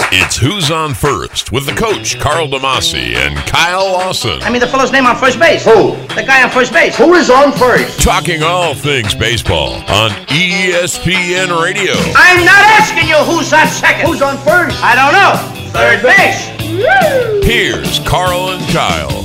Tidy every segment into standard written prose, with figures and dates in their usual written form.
It's Who's on First with the coach, Carl DeMasi and Kyle Lawson. I mean the fellow's name on first base. Who? The guy on first base. Who is on first? Talking all things baseball on ESPN Radio. I'm not asking you who's on second. Who's on first? I don't know. Third base. Woo! Here's Carl and Kyle.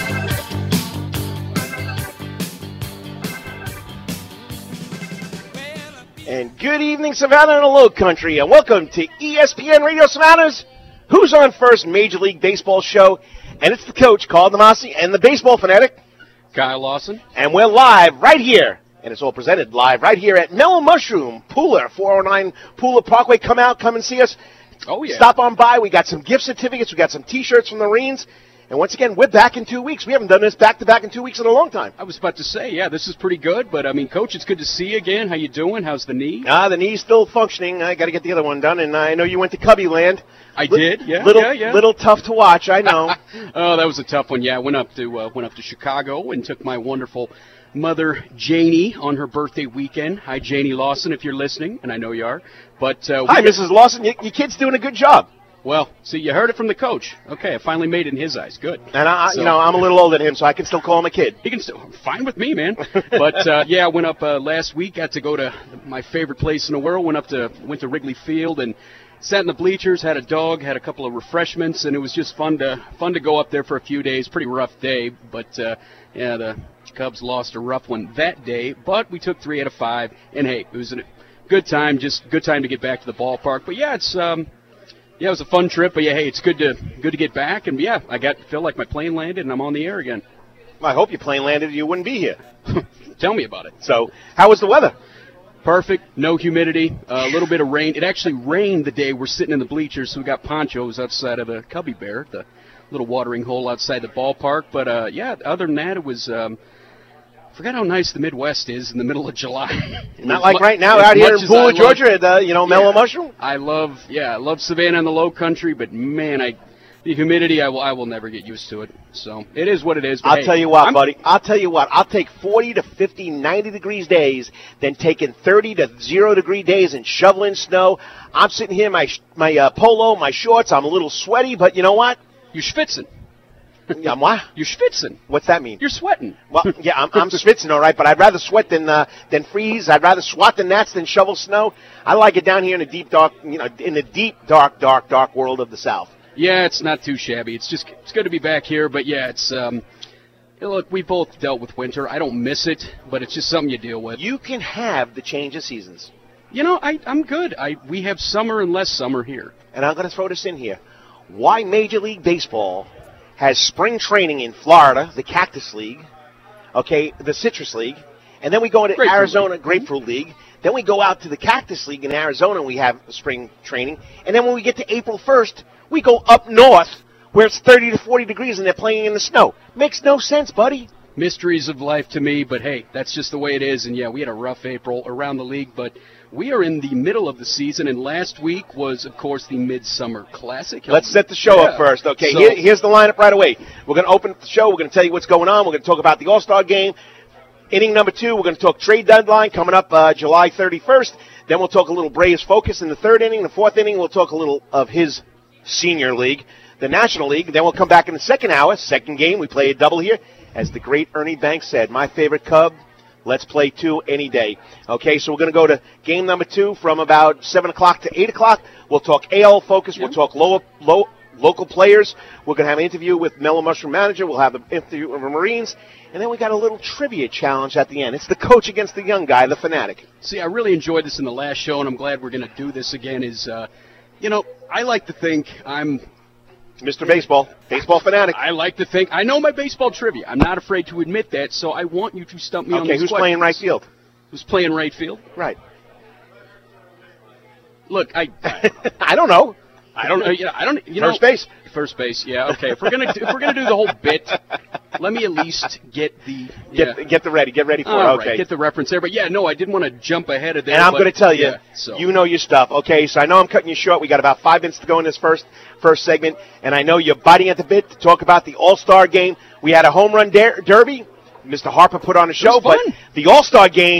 And good evening, Savannah and the Low Country, and welcome to ESPN Radio Savannah's Who's on First Major League Baseball show. And it's the coach, Carl DeMasi, and the baseball fanatic, Kyle Lawson. And we're live right here, and it's all presented live right here at Mellow Mushroom, Pooler, 409 Pooler Parkway. Come and see us. Oh, yeah. Stop on by. We got some gift certificates. We got some T-shirts from the Marines. And once again, we're back in 2 weeks. We haven't done this back-to-back in 2 weeks in a long time. I was about to say, yeah, this is pretty good. But, I mean, Coach, it's good to see you again. How you doing? How's the knee? The knee's still functioning. I got to get the other one done. And I know you went to Cubby Land. I did, yeah. Little tough to watch, I know. Oh, that was a tough one. Yeah, I went up to Chicago and took my wonderful mother, Janie, on her birthday weekend. Hi, Janie Lawson, if you're listening, and I know you are. But hi, Mrs. Lawson. Your kid's doing a good job. Well, see, you heard it from the coach. Okay, I finally made it in his eyes. Good. And I'm a little older than him, so I can still call him a kid. He can still fine with me, man. But yeah, I went up last week. Got to go to my favorite place in the world. Went to Wrigley Field and sat in the bleachers. Had a dog. Had a couple of refreshments, and it was just fun to go up there for a few days. Pretty rough day, but yeah, the Cubs lost a rough one that day. But we took 3 out of 5, and hey, it was a good time. Just good time to get back to the ballpark. But yeah, it's yeah, it was a fun trip, but yeah, hey, it's good to get back, and yeah, feel like my plane landed and I'm on the air again. Well, I hope your plane landed or you wouldn't be here. Tell me about it. So, how was the weather? Perfect, no humidity, a little bit of rain. It actually rained the day we're sitting in the bleachers, so we got ponchos outside of the Cubby Bear, the little watering hole outside the ballpark. But yeah, other than that, it was. Forget how nice the Midwest is in the middle of July. Not like right now out here in Pooler, Georgia, at the Mellow Mushroom. I love Savannah and the Low Country, but man, the humidity, I will never get used to it. So it is what it is. I'll tell you what, buddy. I'll tell you what. I'll take 40 to 50, 90 degrees days than taking 30 to 0 degree days and shoveling snow. I'm sitting here, my polo, my shorts. I'm a little sweaty, but you know what? You're schwitzing. I'm what? You're schwitzing. What's that mean? You're sweating. Well, yeah, I'm schwitzing, all right, but I'd rather sweat than freeze. I'd rather swat the gnats than shovel snow. I like it down here in the deep, dark, in the deep, dark world of the South. Yeah, it's not too shabby. It's good to be back here, but yeah, it's look, we both dealt with winter. I don't miss it, but it's just something you deal with. You can have the change of seasons. I'm good. We have summer and less summer here. And I'm going to throw this in here. Why Major League Baseball has spring training in Florida, the Cactus League, okay, the Citrus League, and then we go into Arizona Grapefruit League. Then we go out to the Cactus League in Arizona, and we have spring training. And then when we get to April 1st, we go up north where it's 30 to 40 degrees and they're playing in the snow. Makes no sense, buddy. Mysteries of life to me, but hey, that's just the way it is. And yeah, we had a rough April around the league, but we are in the middle of the season, and last week was, of course, the Midsummer Classic. Let's set the show up first. Okay, here's the lineup right away. We're going to open the show. We're going to tell you what's going on. We're going to talk about the All-Star Game. Inning number 2, we're going to talk trade deadline coming up July 31st. Then we'll talk a little Braves focus in the 3rd inning. The 4th inning, we'll talk a little of his senior league, the National League. Then we'll come back in the 2nd hour, 2nd game. We play a double here. As the great Ernie Banks said, my favorite Cub, let's play 2 any day. Okay, so we're going to go to game number 2 from about 7 o'clock to 8 o'clock. We'll talk AL focus. We'll talk local players. We're going to have an interview with Mellow Mushroom manager. We'll have the interview with the Marines. And then we got a little trivia challenge at the end. It's the coach against the young guy, the fanatic. See, I really enjoyed this in the last show, and I'm glad we're going to do this again. I like to think I'm Mr. Baseball fanatic. I like to think I know my baseball trivia. I'm not afraid to admit that, so I want you to stump me on this Okay, who's question. playing right field? Who's playing right field? Right. Look, I don't know. I don't know. First base. First base. Yeah. Okay. If we're gonna do the whole bit, let me at least get the get ready for it. Okay. Right, get the reference there. But yeah, no, I didn't want to jump ahead of that. And I'm going to tell you, you know your stuff. Okay, so I know I'm cutting you short. We got about 5 minutes to go in this first segment, and I know you're biting at the bit to talk about the All-Star Game. We had a home run derby. Mr. Harper put on a show, but the All-Star Game,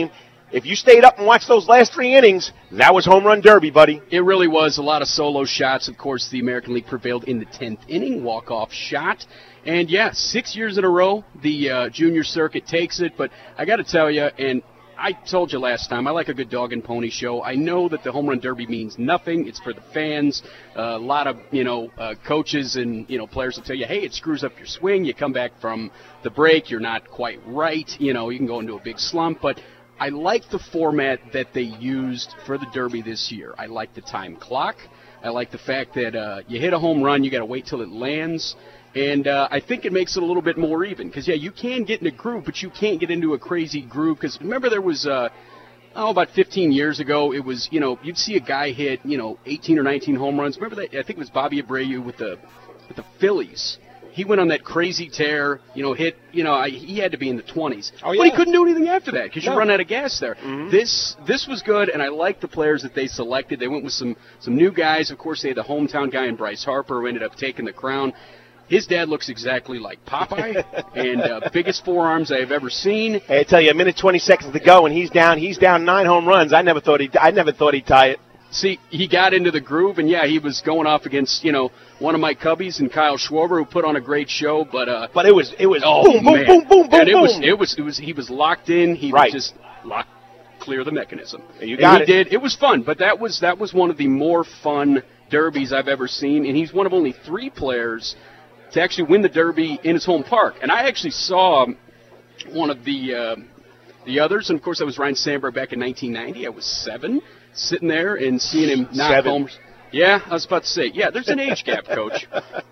if you stayed up and watched those last 3 innings, that was home run derby, buddy. It really was a lot of solo shots. Of course, the American League prevailed in the 10th inning, walk-off shot. And, 6 years in a row, the junior circuit takes it. But I got to tell you, and I told you last time, I like a good dog and pony show. I know that the home run derby means nothing. It's for the fans. A lot of, coaches and, players will tell you, hey, it screws up your swing. You come back from the break, you're not quite right. You can go into a big slump. But I like the format that they used for the derby this year. I like the time clock. I like the fact that you hit a home run, you got to wait till it lands. And I think it makes it a little bit more even. Because, you can get in a groove, but you can't get into a crazy groove. Because remember there was, about 15 years ago, it was, you'd see a guy hit, 18 or 19 home runs. Remember that? I think it was Bobby Abreu with the Phillies. He went on that crazy tear, hit, he had to be in the 20s. Oh, yeah. But he couldn't do anything after that because you run out of gas there. Mm-hmm. This was good, and I like the players that they selected. They went with some new guys. Of course, they had the hometown guy in Bryce Harper who ended up taking the crown. His dad looks exactly like Popeye, and biggest forearms I have ever seen. Hey, I tell you, a minute 20 seconds to go, and he's down 9 home runs. I never thought he'd tie it. See, he got into the groove, and he was going off against, one of my Cubbies and Kyle Schwarber, who put on a great show. But it was boom, boom, boom, boom, boom, and boom. It was he was locked in. He right. was just clear the mechanism. You got it. He did. It was fun, but that was one of the more fun derbies I've ever seen, and he's one of only 3 players to actually win the derby in his home park. And I actually saw one of the others, and of course that was Ryan Sandberg back in 1990. I was 7. Sitting there and seeing him knock homers. Yeah, I was about to say. Yeah, there's an age gap, Coach.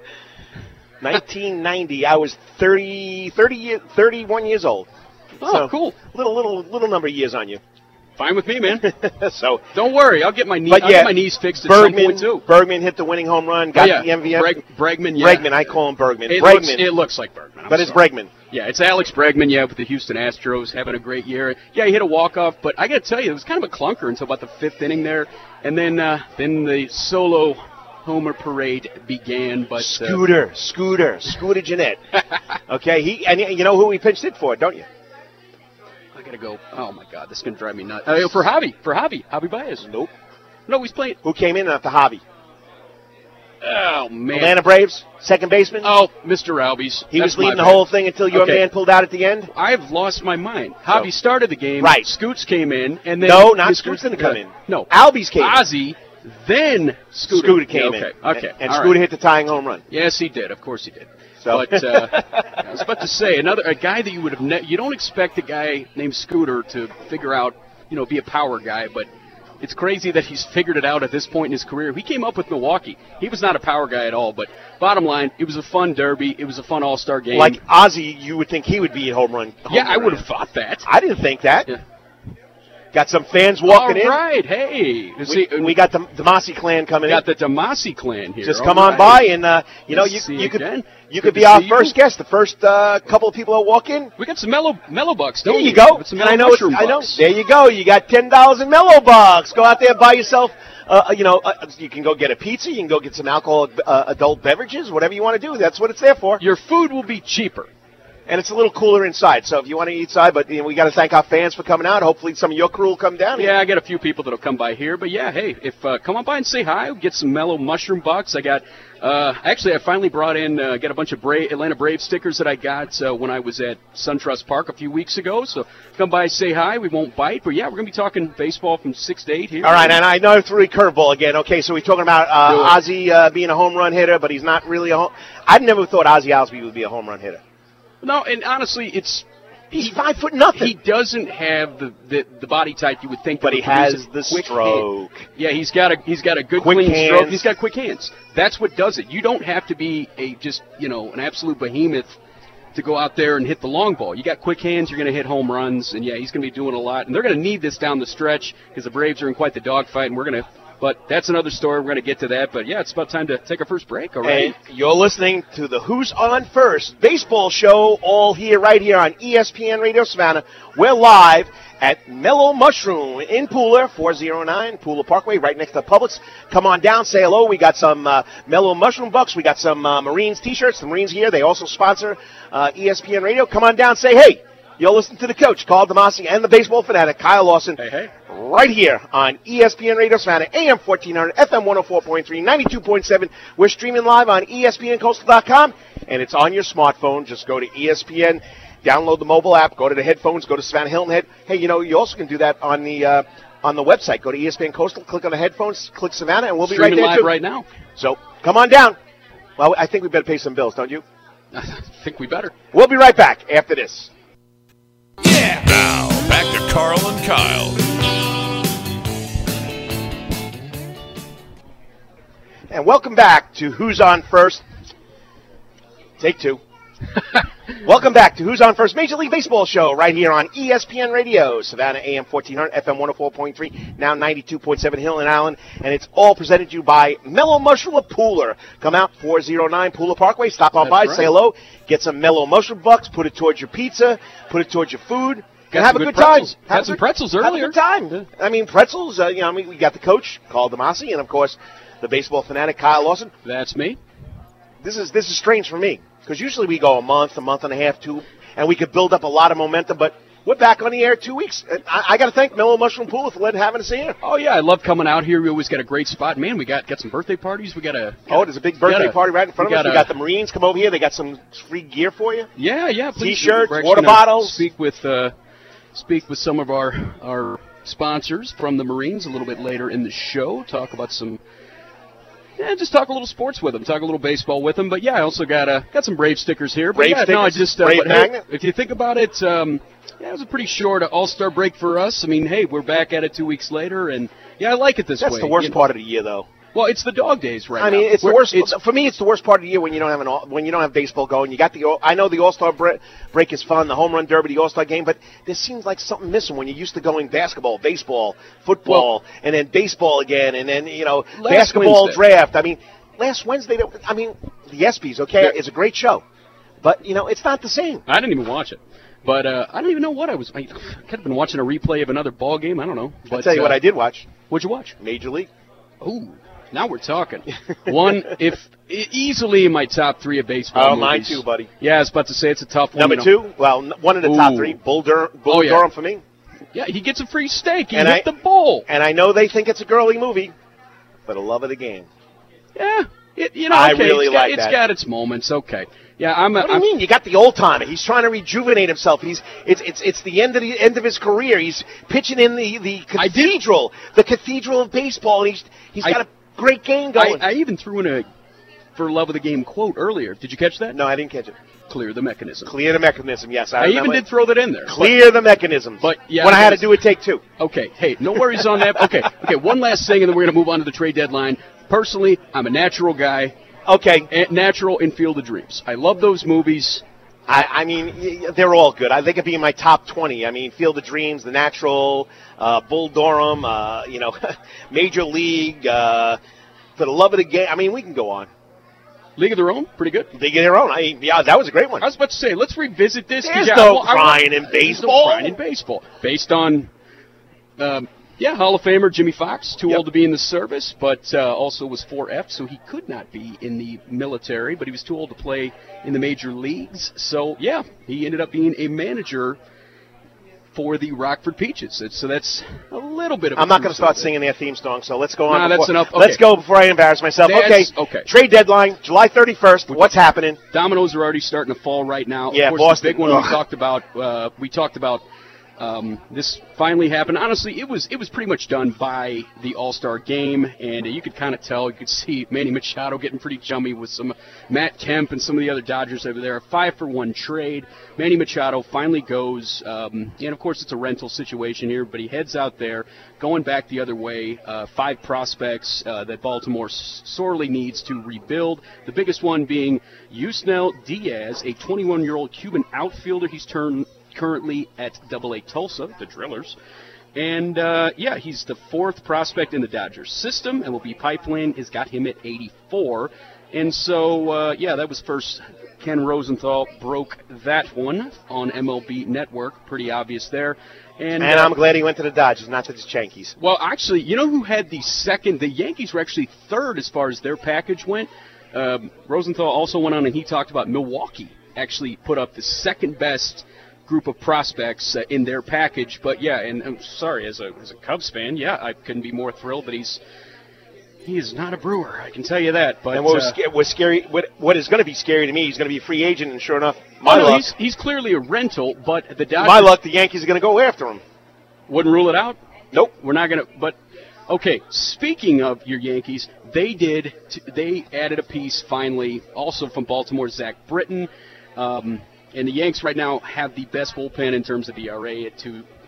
1990. I was 31 years old. Oh, so cool. Little number of years on you. Fine with me, man. So don't worry, I'll get my knees fixed at some point too. Bergman hit the winning home run. Got the MVP. Bregman. Yeah. Bregman. I call him Bergman. It looks like Bergman. But it's Bregman. Yeah, it's Alex Bregman, with the Houston Astros, having a great year. Yeah, he hit a walk-off, but I got to tell you, it was kind of a clunker until about the 5th inning there. And then the solo homer parade began. But Scooter Jeanette. Okay, and you know who he pinched it for, don't you? I got to go. Oh, my God, this is going to drive me nuts. For Javi Baez. Nope. No, he's playing. Who came in after Javi? Oh, man. Atlanta Braves, second baseman? Oh, Mr. Albies. He was leading the whole thing until your man pulled out at the end? I've lost my mind. Javi started the game. Right. Scoots came in. And then no, not Scoots didn't come in. No. Albies came in. Ozzie, then Scooter came in. Okay. And Scooter hit the tying home run. Yes, he did. Of course he did. So. But I was about to say, a guy that you would have you don't expect a guy named Scooter to figure out, be a power guy, but it's crazy that he's figured it out at this point in his career. He came up with Milwaukee. He was not a power guy at all, but bottom line, it was a fun derby. It was a fun all-star game. Like Ozzie, you would think he would be a home run. I would have thought that. I didn't think that. Yeah. Got some fans walking in. All right, hey. We got the Damasi clan coming in. Got the Damasi clan here. Just come on by, and you could be our first guest, the first couple of people that walk in. We got some mellow bucks. There you go. I know. There you go. You got $10 in mellow bucks. Go out there, buy yourself. You can go get a pizza. You can go get some alcoholic adult beverages. Whatever you want to do, that's what it's there for. Your food will be cheaper. And it's a little cooler inside, so if you want to eat inside, but we got to thank our fans for coming out. Hopefully some of your crew will come down. Yeah, I got a few people that'll come by here, but hey, if come on by and say hi. We'll get some mellow mushroom bucks. I got actually I finally brought in got a bunch of Atlanta Braves stickers that I got when I was at SunTrust Park a few weeks ago. So come by and say hi. We won't bite, but we're gonna be talking baseball from 6 to 8 here. All right, and I know threw a curveball again. Okay, so we're talking about Ozzie being a home run hitter, but he's not really I never thought Ozzie Albies would be a home run hitter. No, and honestly, he's 5'0". He doesn't have the body type you would think, but he has the stroke. Yeah, he's got a good quick clean hands. stroke. He's got quick hands. That's what does it. You don't have to be an absolute behemoth to go out there and hit the long ball. You got quick hands. You're going to hit home runs, and he's going to be doing a lot. And they're going to need this down the stretch because the Braves are in quite the dogfight, and But that's another story. We're going to get to that. But, it's about time to take our first break. All right. And you're listening to the Who's On First baseball show right here on ESPN Radio Savannah. We're live at Mellow Mushroom in Pooler, 409 Pooler Parkway, right next to Publix. Come on down, say hello. We got some Mellow Mushroom bucks. We got some Marines T-shirts. The Marines here, they also sponsor ESPN Radio. Come on down, say hey. You'll listen to the coach, Carl Demasi, and the baseball fanatic, Kyle Lawson, Hey. right here on ESPN Radio Savannah, AM 1400, FM 104.3, 92.7. We're streaming live on ESPNCoastal.com, and it's on your smartphone. Just go to ESPN, download the mobile app, go to the headphones, go to Savannah Hilton Head. Hey, you also can do that on the website. Go to ESPN Coastal, click on the headphones, click Savannah, and we'll be Streaming right there, live too. right now. So, come on down. Well, I think we better pay some bills, don't you? I think we better. We'll be right back after this. Yeah. Now, back to Carl and Kyle. And welcome back to Who's On First. Take two. Welcome back to Who's On First, Major League Baseball show right here on ESPN Radio, Savannah AM 1400, FM 104.3, now 92.7 Hill and Island, and it's all presented to you by Mellow Mushroom of Pooler. Come out 409 Pooler Parkway, stop on by, say hello, get some Mellow Mushroom bucks, put it towards your pizza, put it towards your food, and have a good time. Had some pretzels earlier. Have a good time. I mean, pretzels, we got the coach, Carl Demasi, and of course, the baseball fanatic, Kyle Lawson. That's me. This is strange for me. Because usually we go a month and a half, two, and we could build up a lot of momentum, but we're back on the air 2 weeks. I got to thank Mellow Mushroom Pool for having us here. Oh, yeah, I love coming out here. We always got a great spot. Man, we got some birthday parties. There's a big birthday party right in front of us. We got the Marines come over here. They got some free gear for you. Yeah. T-shirts, water bottles. Speak with some of our sponsors from the Marines a little bit later in the show. Talk about some... Yeah, just talk a little sports with them, talk a little baseball with them. But yeah, I also got some Brave stickers here. But Magnet. If you think about it, it was a pretty short All-Star break for us. I mean, hey, we're back at it 2 weeks later, and yeah, I like it this way. That's the worst part of the year, though. Well, it's the dog days right now. I mean, it's the worst. For me, it's the worst part of the year when you don't have baseball going. You got I know the All-Star break is fun, the home run derby, the All-Star game, but there seems like something missing when you're used to going basketball, baseball, football, and then baseball again, and then basketball Wednesday. draft. I mean, last Wednesday, the ESPYs, it's a great show, but it's not the same. I didn't even watch it. But I don't even know what I could have been watching a replay of another ball game. I don't know. But, I'll tell you what I did watch. What'd you watch? Major League. Ooh. Now we're talking. One, easily in my top three of baseball movies. Mine too, buddy. Yeah, I was about to say it's a tough one. Number two, one of the top three, Bull Durham for me. Yeah, he gets a free steak. He hit the bowl. And I know they think it's a girly movie, for the love of the game. Yeah, I really like that. It's got its moments. Okay. Yeah, What do you mean? You got the old timer. He's trying to rejuvenate himself. It's the end of his career. He's pitching in the cathedral of baseball. And he's got a great game going. I even threw in a for love of the game quote earlier. Did you catch that? No, I didn't catch it. Clear the mechanism. Clear the mechanism. Yes, I even did throw that in there. Clear the mechanism. But yeah, when I had to do it, take two. Okay. Hey, no worries on that. Okay. One last thing, and then we're going to move on to the trade deadline. Personally, I'm a natural guy. Okay. Natural and Field of Dreams. I love those movies. I mean, they're all good. They could be in my top 20. I mean, Field of Dreams, The Natural, Bull Durham, Major League, For the Love of the Game. I mean, we can go on. League of Their Own, pretty good. League of Their Own. That was a great one. I was about to say, let's revisit this. There's no crying in baseball. There's no crying in baseball. Based on... Hall of Famer Jimmy Fox, too old to be in the service, but also was 4F, so he could not be in the military, but he was too old to play in the major leagues. So, yeah, he ended up being a manager for the Rockford Peaches. So that's a little bit of a... I'm not going to start singing their theme song, so let's go on. That's enough. Okay. Let's go before I embarrass myself. Okay. Trade deadline, July 31st. What's happening? Dominoes are already starting to fall right now. Yeah, of course, Boston. The big one we talked about this finally happened. Honestly, it was pretty much done by the All-Star game, and you could kind of tell. You could see Manny Machado getting pretty chummy with some Matt Kemp and some of the other Dodgers over there. A 5-for-1 trade. Manny Machado finally goes, and of course it's a rental situation here, but he heads out there, going back the other way. 5 prospects that Baltimore sorely needs to rebuild. The biggest one being Yusniel Diaz, a 21-year-old Cuban outfielder. He's currently at AA Tulsa, the Drillers. And, he's the 4th prospect in the Dodgers system, and will be Pipeline has got him at 84. And so, that was first. Ken Rosenthal broke that one on MLB Network. Pretty obvious there. And I'm glad he went to the Dodgers, not to the Yankees. Well, actually, you know who had the second? The Yankees were actually 3rd as far as their package went. Rosenthal also went on and he talked about Milwaukee actually put up the second best group of prospects in their package. But yeah, and I'm sorry, as a Cubs fan, yeah, I couldn't be more thrilled that he is not a Brewer. I can tell you that. But and what scary, what is going to be scary to me, he's going to be a free agent, and sure enough, luck, he's clearly a rental. But the Dodgers, my luck, the Yankees are going to go after him. Wouldn't rule it out. Nope, we're not going to. But okay, speaking of your Yankees, they added a piece finally, also from Baltimore, Zach Britton. And the Yanks right now have the best bullpen in terms of ERA at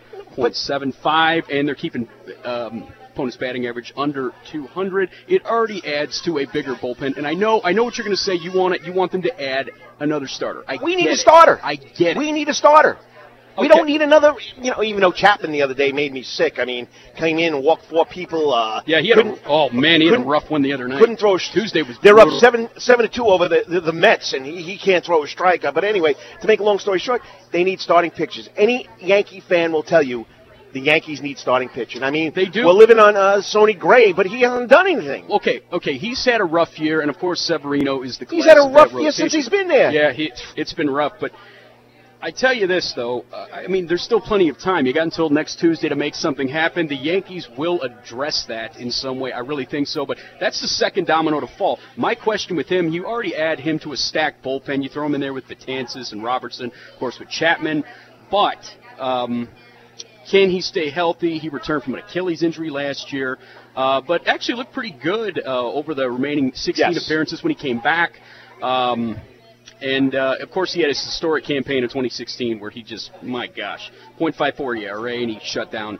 2.75, and they're keeping opponent's batting average under 200. It already adds to a bigger bullpen, and I know what you're going to say. You want them to add another starter. We need a starter. I get it. We need a starter. Okay. We don't need another, even though Chapman the other day made me sick. I mean, came in and walked 4 people. Yeah, he had a rough one the other night. Couldn't throw. Tuesday was They're brutal. up 7-2 over the Mets, and he can't throw a strike. But anyway, to make a long story short, they need starting pitchers. Any Yankee fan will tell you the Yankees need starting pitching. I mean, they do. We're living on Sonny Gray, but he hasn't done anything. Okay, he's had a rough year, and of course Severino is the class. He's had a of rough that year rotation. since he's been there. Yeah, it's been rough, but I tell you this, though, I mean, there's still plenty of time. You got until next Tuesday to make something happen. The Yankees will address that in some way. I really think so, but that's the second domino to fall. My question with him, you already add him to a stacked bullpen. You throw him in there with Betances and Robertson, of course, with Chapman, but can he stay healthy? He returned from an Achilles injury last year, but actually looked pretty good over the remaining 16 appearances when he came back. And, of course, he had his historic campaign in 2016 where he just, my gosh, .54 ERA, and he shut down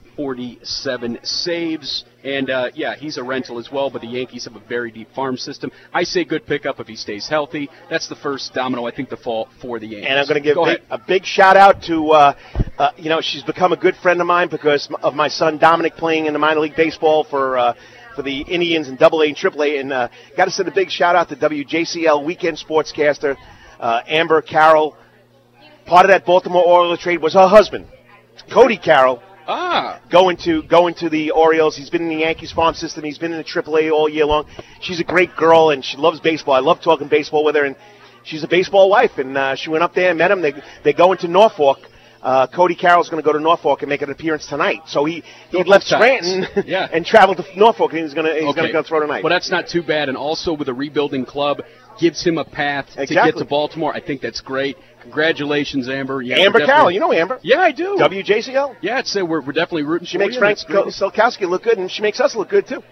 47 saves. And, yeah, he's a rental as well, but the Yankees have a very deep farm system. I say good pickup if he stays healthy. That's the first domino, I think, to fall for the Yankees. And I'm going to give a big shout-out to, she's become a good friend of mine because of my son Dominic playing in the minor league baseball for the Indians in AA and AAA. And got to send a big shout-out to WJCL weekend sportscaster Amber Carroll. Part of that Baltimore Orioles trade was her husband, Cody Carroll. Going to the Orioles. He's been in the Yankees farm system. He's been in the AAA all year long. She's a great girl, and she loves baseball. I love talking baseball with her, and she's a baseball wife. And she went up there and met him. They're going to Norfolk. Cody Carroll's going to go to Norfolk and make an appearance tonight. So he left Scranton and traveled to Norfolk, and he's going to go throw tonight. Well, that's not too bad. And also with a rebuilding club, gives him a path to get to Baltimore. I think that's great. Congratulations, Amber. Yeah, Amber Carroll, you know Amber? Yeah, I do. WJCL? Yeah, I'd say we're definitely rooting she for you. She makes Frank Selkowski look good, and she makes us look good, too.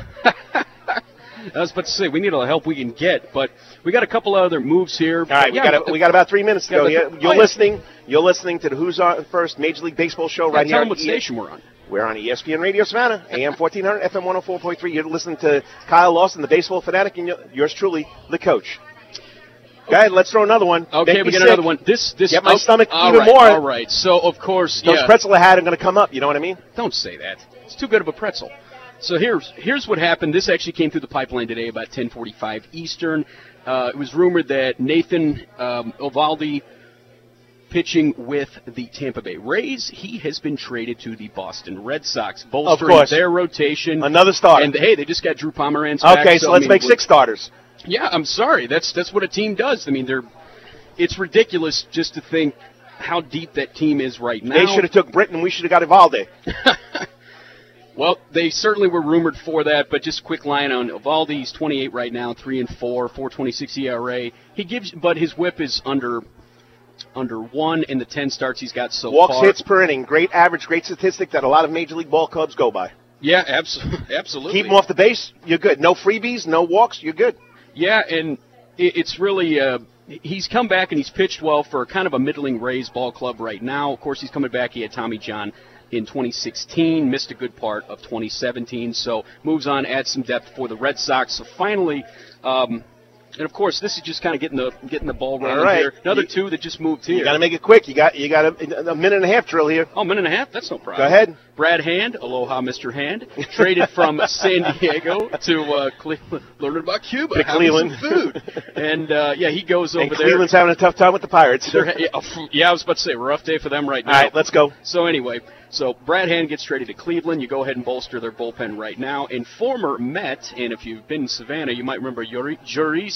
I was about to say, we need all the help we can get, but we got a couple other moves here. All right, we got about 3 minutes to go. You're listening to the Who's On First Major League Baseball show right here. Tell them what station we're on. We're on ESPN Radio Savannah, AM 1400, FM 104.3. You're listening to Kyle Lawson, the baseball fanatic, and yours truly, the coach. Go ahead, let's throw another one. Okay, we got another one. This get my stomach even right, more. All right, so of course, those pretzel I had are going to come up. You know what I mean? Don't say that. It's too good of a pretzel. So here's what happened. This actually came through the pipeline today about 10:45 Eastern. It was rumored that Nathan Eovaldi, pitching with the Tampa Bay Rays, he has been traded to the Boston Red Sox, bolstering their rotation. Another starter. And hey, they just got Drew Pomeranz back. Okay, so let's make 6 starters. Yeah, I'm sorry. That's what a team does. I mean, it's ridiculous just to think how deep that team is right now. They should have took Britton. We should have got Eovaldi. Well, they certainly were rumored for that, but just a quick line on Eovaldi. He's 28 right now, 3-4, 4.26 ERA. But his WHIP is under 1 in the 10 starts he's got so far. Walks, hits per inning, great average, great statistic that a lot of Major League Ball clubs go by. Yeah, absolutely. Keep him off the base, you're good. No freebies, no walks, you're good. Yeah, and it's really he's come back and he's pitched well for kind of a middling Rays ball club right now. Of course, he's coming back. He had Tommy John in 2016, missed a good part of 2017, so moves on, adds some depth for the Red Sox. So finally, and of course, this is just kind of getting the ball rolling here. Another 2 that just moved here. You got to make it quick. You got a minute and a half drill here. Oh, a minute and a half? That's no problem. Go ahead. Brad Hand, aloha, Mr. Hand, traded from San Diego to Cleveland, learning about Cuba, Cleveland some food, and he goes over there. Cleveland's having a tough time with the Pirates. I was about to say, rough day for them right now. All right, let's go. So anyway, Brad Hand gets traded to Cleveland. You go ahead and bolster their bullpen right now. And former Met, and if you've been in Savannah, you might remember Joris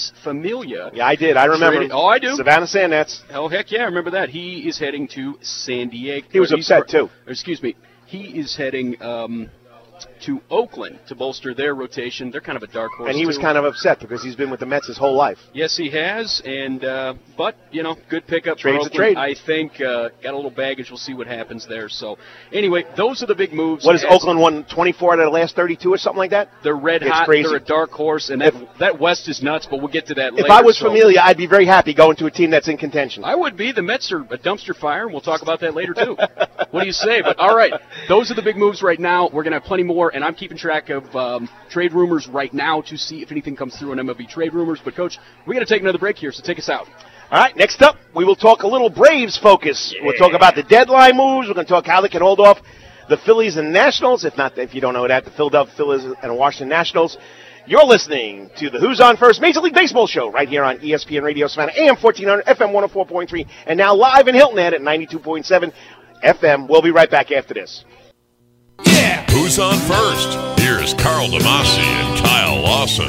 Luis Familia. Yeah, I did. I remember. Oh, I do. Savannah Sandnets. Oh, heck yeah, I remember that. He is heading to San Diego. He was upset, too. Excuse me. He is heading to Oakland to bolster their rotation. They're kind of a dark horse. And he was kind of upset because he's been with the Mets his whole life. Yes, he has. And but good pickup. Trade's for a trade. I think got a little baggage. We'll see what happens there. So anyway, those are the big moves. What has Oakland won 24 out of the last 32 or something like that? They're red hot. Crazy. They're a dark horse, and that West is nuts. But we'll get to that later. If I was Familia, I'd be very happy going to a team that's in contention. I would be. The Mets are a dumpster fire, and we'll talk about that later too. What do you say? But all right, those are the big moves right now. We're gonna have plenty more, and I'm keeping track of trade rumors right now to see if anything comes through on MLB trade rumors. But, Coach, we're going to take another break here, so take us out. All right, next up, we will talk a little Braves focus. Yeah. We'll talk about the deadline moves. We're going to talk how they can hold off the Phillies and Nationals. If you don't know that, the Philadelphia Phillies and Washington Nationals. You're listening to the Who's On First Major League Baseball show right here on ESPN Radio Savannah, AM 1400, FM 104.3, and now live in Hilton Head at 92.7 FM. We'll be right back after this. Yeah. Who's on first? Here's Carl DeMasi and Kyle Lawson.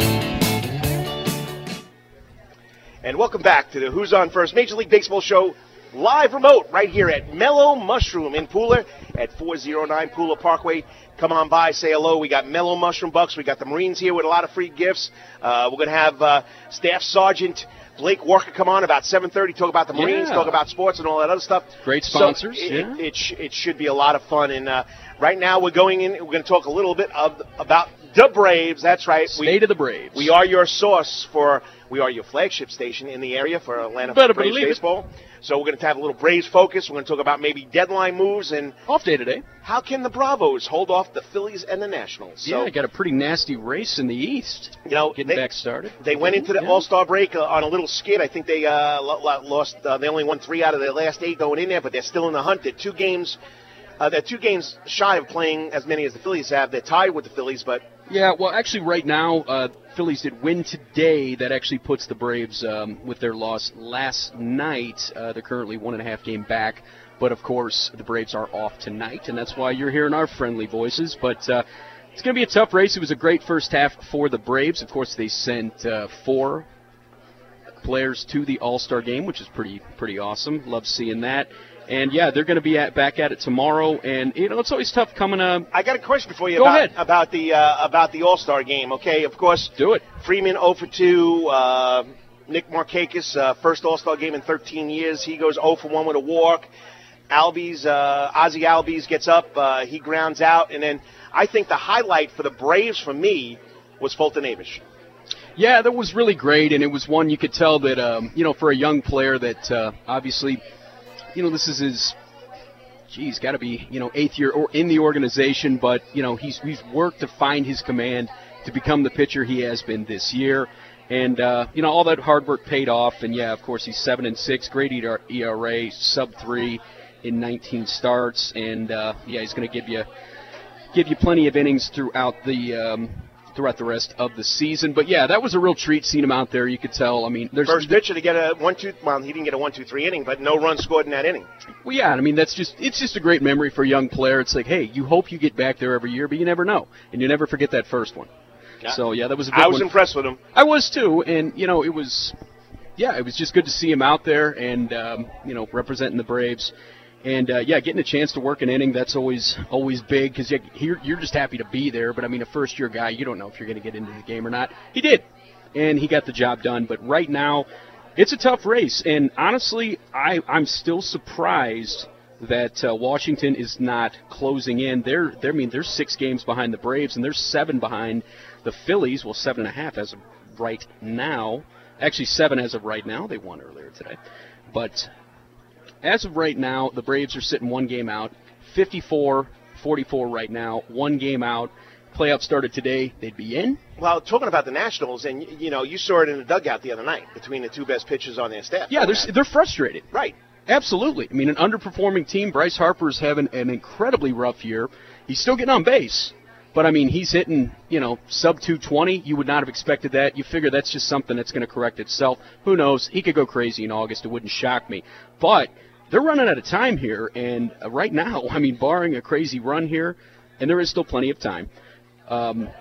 And welcome back to the Who's On First Major League Baseball show, live remote right here at Mellow Mushroom in Pooler at 409 Pooler Parkway. Come on by, say hello. We got Mellow Mushroom Bucks. We got the Marines here with a lot of free gifts. We're going to have Staff Sergeant Blake Walker come on about 7:30, talk about the Marines, talk about sports and all that other stuff. Great sponsors. So it should be a lot of fun. And right now we're going to talk a little bit about the Braves. That's right. State of the Braves. We are your source we are your flagship station in the area for Atlanta Braves baseball. So we're going to have a little Braves focus. We're going to talk about maybe deadline moves and off day today. How can the Bravos hold off the Phillies and the Nationals? Yeah, I got a pretty nasty race in the East. Getting back started. They went into the All-Star break on a little skid. I think they lost. They only won 3 out of their last 8 going in there, but they're still in the hunt. They're 2 games shy of playing as many as the Phillies have. They're tied with the Phillies, but yeah. Well, actually, right now, Phillies did win today. That actually puts the Braves with their loss last night. They're currently 1.5 game back. But, of course, the Braves are off tonight, and that's why you're hearing our friendly voices. But it's going to be a tough race. It was a great first half for the Braves. Of course, they sent 4 players to the All-Star game, which is pretty awesome. Love seeing that. And, yeah, they're going to be back at it tomorrow. And, it's always tough coming up. I got a question for you Go ahead. about the All-Star game, okay? Of course. Do it. Freeman 0 for 2. Nick Markakis, first All-Star game in 13 years. He goes 0 for 1 with a walk. Ozzie Albies gets up. He grounds out. And then I think the highlight for the Braves, for me, was Fulton Abish. Yeah, that was really great. And it was one you could tell that, for a young player that obviously, this is his, got to be, 8th year or in the organization. But, he's worked to find his command to become the pitcher he has been this year. And, all that hard work paid off. And, yeah, of course, he's 7-6, great ERA, sub-3 in 19 starts. And, he's going to give you plenty of innings throughout the rest of the season. But, yeah, that was a real treat seeing him out there. You could tell. I mean, there's first pitcher to get a 1-2. Well, he didn't get a 1-2-3 inning, but no runs scored in that inning. Well, yeah, I mean, it's just a great memory for a young player. It's like, hey, you hope you get back there every year, but you never know. And you never forget that first one. Yeah. So, yeah, that was a big one. I was impressed with him. I was, too. And, it was just good to see him out there and, representing the Braves. And, getting a chance to work an inning, that's always big because you're just happy to be there. But, I mean, a first-year guy, you don't know if you're going to get into the game or not. He did, and he got the job done. But right now, it's a tough race. And, honestly, I'm still surprised that Washington is not closing in. They're 6 games behind the Braves, and they're 7 behind the Phillies. Well, 7.5 as of right now. Actually, 7 as of right now. They won earlier today. But as of right now, the Braves are sitting 1 game out, 54-44 right now, 1 game out. Playoffs started today, they'd be in. Well, talking about the Nationals, and you saw it in the dugout the other night between the 2 best pitchers on their staff. Yeah, they're frustrated. Right. Absolutely. I mean, an underperforming team. Bryce Harper's having an incredibly rough year. He's still getting on base. But, I mean, he's hitting, sub 220. You would not have expected that. You figure that's just something that's going to correct itself. Who knows? He could go crazy in August. It wouldn't shock me. But they're running out of time here. And right now, I mean, barring a crazy run here, and there is still plenty of time,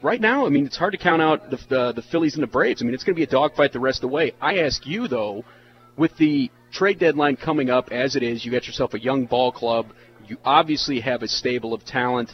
right now, I mean, it's hard to count out the Phillies and the Braves. I mean, it's going to be a dogfight the rest of the way. I ask you, though, with the trade deadline coming up as it is, you got yourself a young ball club. You obviously have a stable of talent.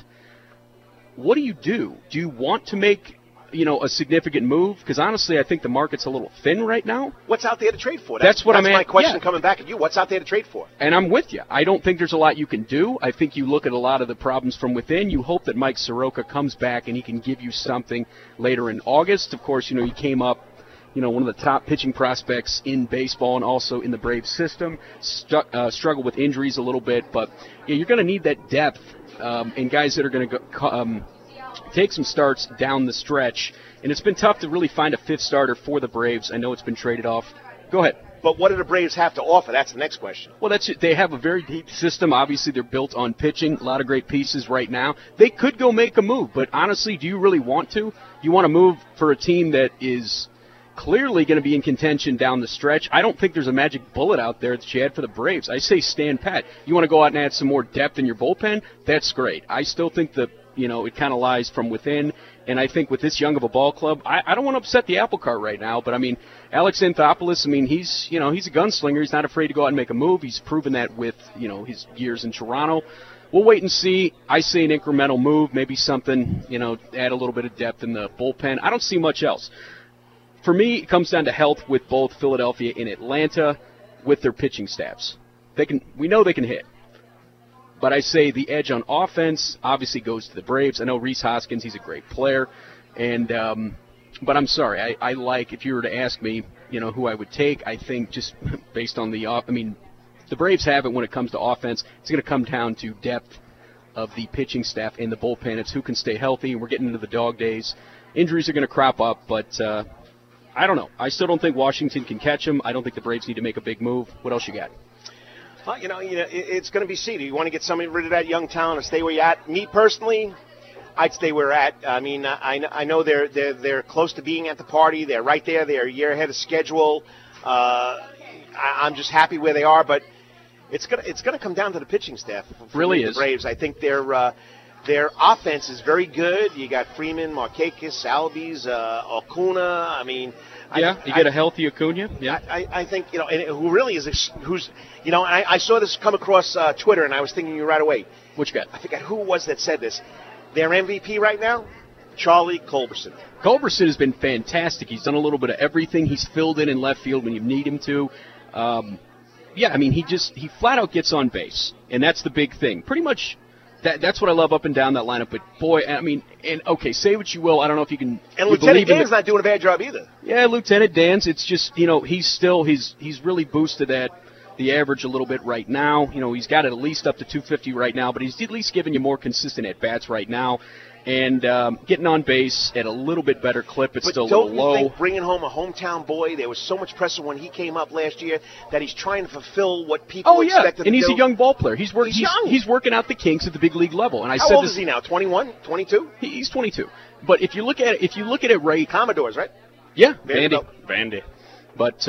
What do you do? Do you want to make, a significant move? Because honestly, I think the market's a little thin right now. What's out there to trade for? That's my question coming back at you. What's out there to trade for? And I'm with you. I don't think there's a lot you can do. I think you look at a lot of the problems from within. You hope that Mike Soroka comes back and he can give you something later in August. Of course, he came up, one of the top pitching prospects in baseball and also in the Braves system. Struggled with injuries a little bit, but you're going to need that depth and guys that are going to take some starts down the stretch. And it's been tough to really find a fifth starter for the Braves. I know it's been traded off. Go ahead. But what do the Braves have to offer? That's the next question. Well, that's it. They have a very deep system. Obviously, they're built on pitching. A lot of great pieces right now. They could go make a move, but honestly, do you really want to? You want to move for a team that is clearly going to be in contention down the stretch. I don't think there's a magic bullet out there that you had for the Braves. I say stand pat. You want to go out and add some more depth in your bullpen? That's great. I still think that it kind of lies from within. And I think with this young of a ball club, I don't want to upset the apple cart right now, but I mean, Alex Anthopoulos, he's a gunslinger. He's not afraid to go out and make a move. He's proven that with, his years in Toronto. We'll wait and see. I say an incremental move, maybe something, add a little bit of depth in the bullpen. I don't see much else. For me, it comes down to health with both Philadelphia and Atlanta with their pitching staffs. We know they can hit. But I say the edge on offense obviously goes to the Braves. I know Rhys Hoskins, he's a great player. And but I'm sorry, I like, if you were to ask me, who I would take, I think just based on the Braves have it when it comes to offense. It's going to come down to depth of the pitching staff and the bullpen. It's who can stay healthy. We're getting into the dog days. Injuries are going to crop up, but I don't know. I still don't think Washington can catch them. I don't think the Braves need to make a big move. What else you got? Well, it's going to be seen. Do you want to get somebody rid of that young talent or stay where you're at? Me personally, I'd stay where we're at. I mean, I know they're close to being at the party. They're right there. They're a year ahead of schedule. I'm just happy where they are, but it's gonna come down to the pitching staff. Really the is. Braves. I think their offense is very good. You got Freeman, Markakis, Albies, Acuna. I mean. You get a healthy Acuna. Yeah, I think and who really is who's I saw this come across Twitter and I was thinking you right away. Which guy? I forget who it was that said this. Their MVP right now, Charlie Culberson. Culberson has been fantastic. He's done a little bit of everything. He's filled in left field when you need him to. He flat out gets on base, and that's the big thing. Pretty much. That's what I love up and down that lineup. But, boy, say what you will. I don't know if you can. And Lieutenant Dan's not doing a bad job either. Yeah, Lieutenant Dan's. It's just, he's really boosted the average a little bit right now. He's got it at least up to 250 right now, but he's at least giving you more consistent at-bats right now. And getting on base at a little bit better clip. It's still a little low. Don't you think bringing home a hometown boy, there was so much pressure when he came up last year that he's trying to fulfill what people expected and to he's do? a young ball player. He's young. He's working out the kinks at the big league level. And How old is he now? 21? 22? He's 22. But if you look at it right, Commodores, right? Yeah, Vandy. But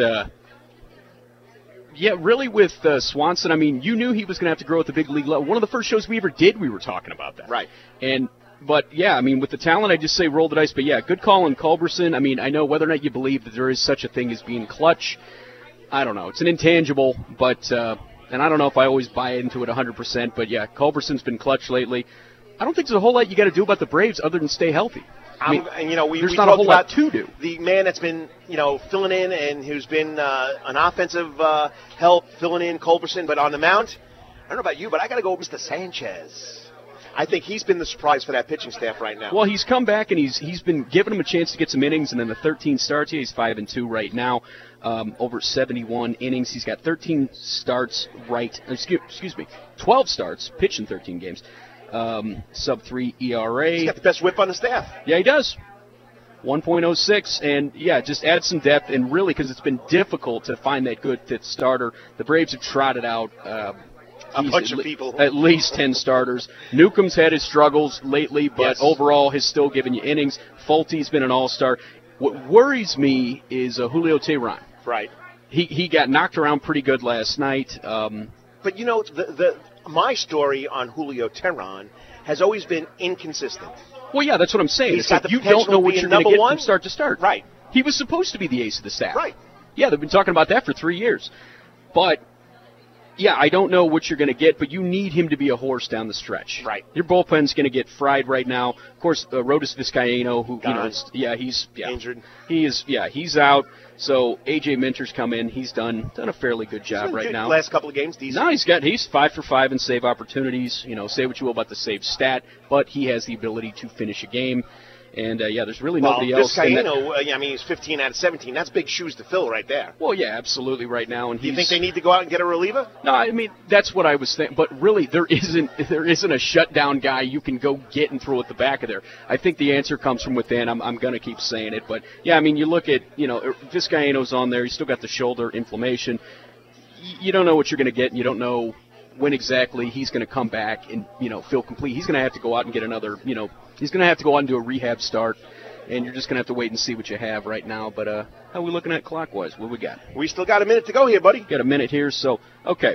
really with Swanson, you knew he was going to have to grow at the big league level. One of the first shows we ever did, we were talking about that. Right. But, with the talent, I just say roll the dice. But, good call on Culberson. I know whether or not you believe that there is such a thing as being clutch. I don't know. It's an intangible, but and I don't know if I always buy into it 100%. But, Culberson's been clutch lately. I don't think there's a whole lot you got to do about the Braves other than stay healthy. There's not a whole lot to do. The man that's been, filling in and who's been an offensive help filling in Culberson, but on the mound, I don't know about you, but I got to go with Mr. Sanchez. I think he's been the surprise for that pitching staff right now. Well, he's come back and he's been giving him a chance to get some innings, and then the 13 starts. He's 5-2 right now, over 71 innings. He's got 13 starts 12 starts, pitched in 13 games, sub-3 ERA. He's got the best whip on the staff. Yeah, he does. 1.06, and just add some depth, and really, because it's been difficult to find that good fifth starter, the Braves have trotted out a bunch of people. At least 10 starters. Newcomb's had his struggles lately, but overall has still given you innings. Fulte's been an all-star. What worries me is Julio Teheran. Right. He got knocked around pretty good last night. But, my story on Julio Teheran has always been inconsistent. Well, yeah, that's what I'm saying. He's It's got like the you don't know potential what to be you're going to number get one. from start to start. Right. He was supposed to be the ace of the staff. Right. Yeah, they've been talking about that for 3 years. But, yeah, I don't know what you're going to get, but you need him to be a horse down the stretch. Right. Your bullpen's going to get fried right now. Of course, Rodis Vizcaíno, who he's injured. He's out. So A.J. Minter's come in. He's done a fairly good job right now. Last couple of games, decent. No, he's 5 for 5 in save opportunities. Say what you will about the save stat, but he has the ability to finish a game. And, there's really nobody else. Vizcaíno, he's 15 out of 17. That's big shoes to fill right there. Well, yeah, absolutely right now. And do you think they need to go out and get a reliever? No, I mean, that's what I was thinking. But really, there isn't a shutdown guy you can go get and throw at the back of there. I think the answer comes from within. I'm going to keep saying it. But, yeah, I mean, you look at, Vizcaíno's on there. He's still got the shoulder inflammation. You don't know what you're going to get, and you don't know when exactly he's going to come back and, feel complete. He's going to have to go out and get another, he's going to have to go out and do a rehab start, and you're just going to have to wait and see what you have right now. But how are we looking at clockwise? What we got? We still got a minute to go here, buddy. Got a minute here, so, okay.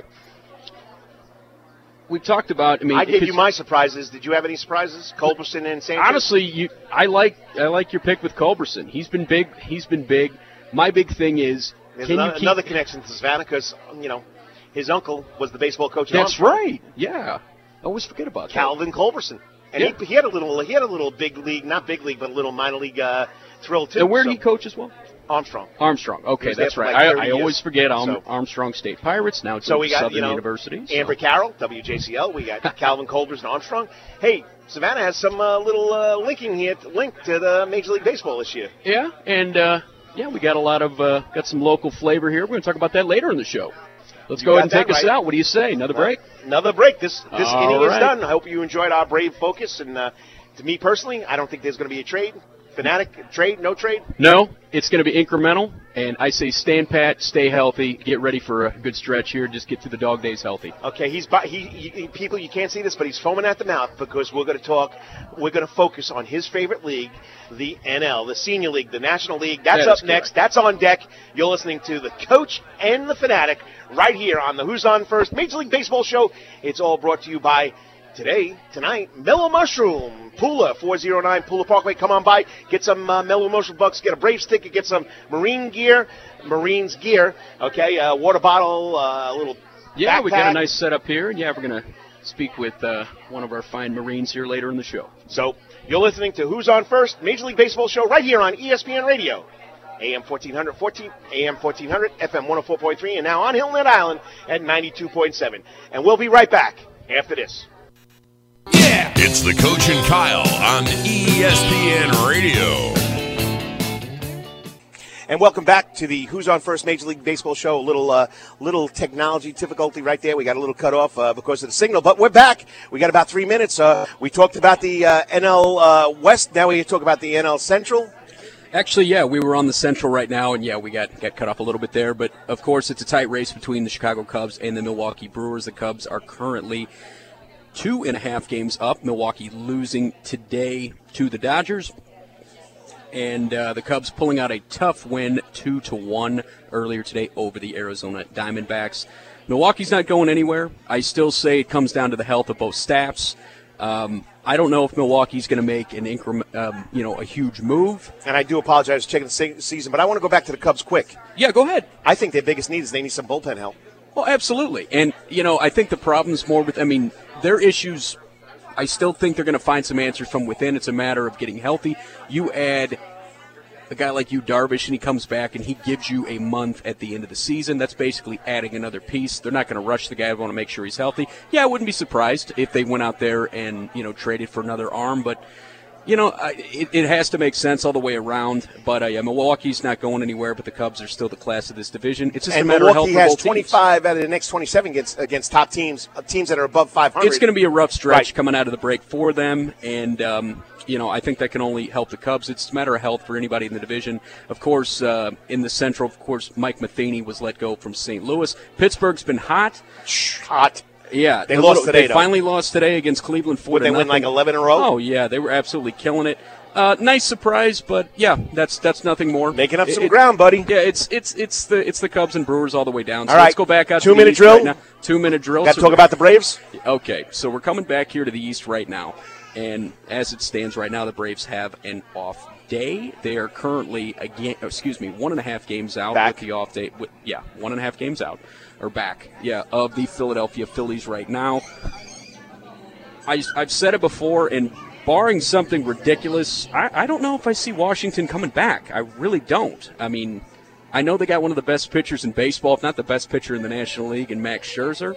We talked about, I gave you my surprises. Did you have any surprises? Culberson and Sanchez? Honestly, I like your pick with Culberson. He's been big. My big thing is, there's another connection to Savannah because, his uncle was the baseball coach at That's Armstrong. right. Yeah. I always forget about that. Calvin Culberson. And he had a little big league, not big league, but a little minor league thrill too. And where did he coach as well? Armstrong. Okay, that's right. I always forget Armstrong State Pirates. Now it's we got, Southern University. Amber Carroll, WJCL. We got Calvin Culberson, Armstrong. Hey, Savannah has some little link to the Major League Baseball this year. Yeah, and we got a lot of got some local flavor here. We're going to talk about that later in the show. Let's go ahead and take us out. What do you say? Another break? Another break. This inning is right. done. I hope you enjoyed our brave focus. And to me personally, I don't think there's going to be a trade. Fanatic, trade, no trade? No, it's going to be incremental. And I say stand pat, stay healthy, get ready for a good stretch here. Just get through the dog days healthy. Okay, people, you can't see this, but he's foaming at the mouth because we're going to focus on his favorite league, the NL, the Senior League, the National League. That's up next. That's on deck. You're listening to the Coach and the Fanatic right here on the Who's On First Major League Baseball show. It's all brought to you by tonight, Mellow Mushroom, Pula, 409 Pula Parkway. Come on by, get some Mellow Mushroom bucks, get a Braves ticket, get some Marines gear, okay, water bottle, a little backpack. We got a nice setup here, and we're going to speak with one of our fine Marines here later in the show. So, you're listening to Who's On First, Major League Baseball show right here on ESPN Radio. AM 1400, FM 104.3, and now on Hilton Island at 92.7. And we'll be right back after this. Yeah! It's the Coach and Kyle on ESPN Radio. And welcome back to the Who's On First Major League Baseball show. A little technology difficulty right there. We got a little cut off because of the signal, but we're back. We got about 3 minutes. We talked about the NL West. Now we talk about the NL Central. Actually, we were on the Central right now, and we got cut off a little bit there. But, of course, it's a tight race between the Chicago Cubs and the Milwaukee Brewers. The Cubs are currently 2.5 games up. Milwaukee losing today to the Dodgers. And the Cubs pulling out a tough win, 2-1 earlier today over the Arizona Diamondbacks. Milwaukee's not going anywhere. I still say it comes down to the health of both staffs. I don't know if Milwaukee's going to make an a huge move. And I do apologize for checking the season, but I want to go back to the Cubs quick. Yeah, go ahead. I think their biggest need is they need some bullpen help. Well, absolutely. And, I think the problem's more with, their issues, I still think they're going to find some answers from within. It's a matter of getting healthy. You add a guy like Darvish, and he comes back, and he gives you a month at the end of the season. That's basically adding another piece. They're not going to rush the guy. They want to make sure he's healthy. Yeah, I wouldn't be surprised if they went out there and, traded for another arm. But, it has to make sense all the way around. But, Milwaukee's not going anywhere, but the Cubs are still the class of this division. It's just a matter of health for both teams. Milwaukee has 25 out of the next 27 against top teams that are above 500. It's going to be a rough stretch coming out of the break for them, and I think that can only help the Cubs. It's a matter of health for anybody in the division. Of course, in the Central, Mike Matheny was let go from St. Louis. Pittsburgh's been hot. Yeah, they lost today. They finally lost today against Cleveland 4-0. Would they win like 11 in a row? Oh yeah, they were absolutely killing it. Nice surprise, but that's nothing more. Making up some ground, buddy. Yeah, it's the Cubs and Brewers all the way down. So all right, let's go back out. 2-minute East drill. Right now. 2-minute drill. Got to talk about the Braves. Okay, so we're coming back here to the East right now. And as it stands right now, the Braves have an off day. They are currently 1.5 games out back. With the off day. 1.5 games out or back. Of the Philadelphia Phillies right now. I've said it before, and barring something ridiculous, I don't know if I see Washington coming back. I really don't. I mean, I know they got one of the best pitchers in baseball, if not the best pitcher in the National League, in Max Scherzer.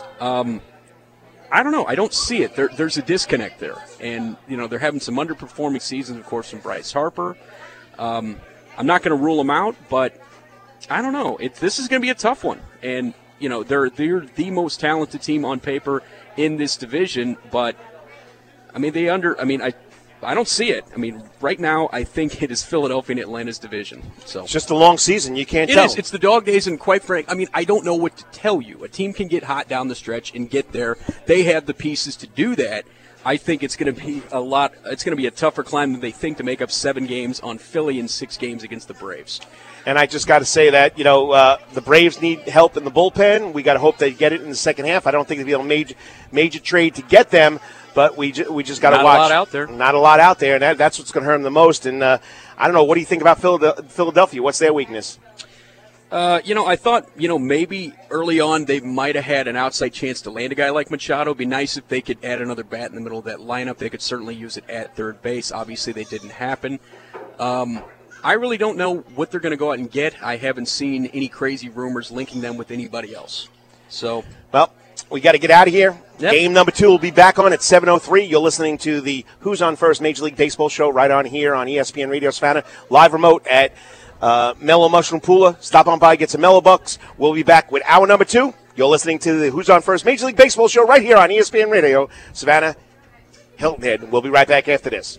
I don't know. I don't see it. There's a disconnect there. And, they're having some underperforming seasons, of course, from Bryce Harper. I'm not going to rule them out, but I don't know. This is going to be a tough one. And, they're the most talented team on paper in this division, but, I don't see it. I mean, right now, I think it is Philadelphia and Atlanta's division. So It's just a long season. You can't tell. It is. It's the dog days, and quite frankly, I don't know what to tell you. A team can get hot down the stretch and get there. They have the pieces to do that. I think it's going to be it's going to be a tougher climb than they think to make up 7 games on Philly and 6 games against the Braves. And I just got to say that, the Braves need help in the bullpen. We got to hope they get it in the second half. I don't think there'll be a major trade to get them, but we just got to watch. Not a lot out there. Not a lot out there, and that's what's going to hurt them the most. And I don't know. What do you think about Philadelphia? What's their weakness? I thought, maybe early on they might have had an outside chance to land a guy like Machado. It'd be nice if they could add another bat in the middle of that lineup. They could certainly use it at third base. Obviously, they didn't happen. I really don't know what they're going to go out and get. I haven't seen any crazy rumors linking them with anybody else. So, well, we got to get out of here. Yep. Game number 2 will be back on at 7:03. You're listening to the Who's on First Major League Baseball show right on here on ESPN Radio Savannah. Live remote at Mellow Mushroom Pula. Stop on by, get some Mellow Bucks. We'll be back with hour number 2. You're listening to the Who's on First Major League Baseball show right here on ESPN Radio Savannah, Hilton Head. We'll be right back after this.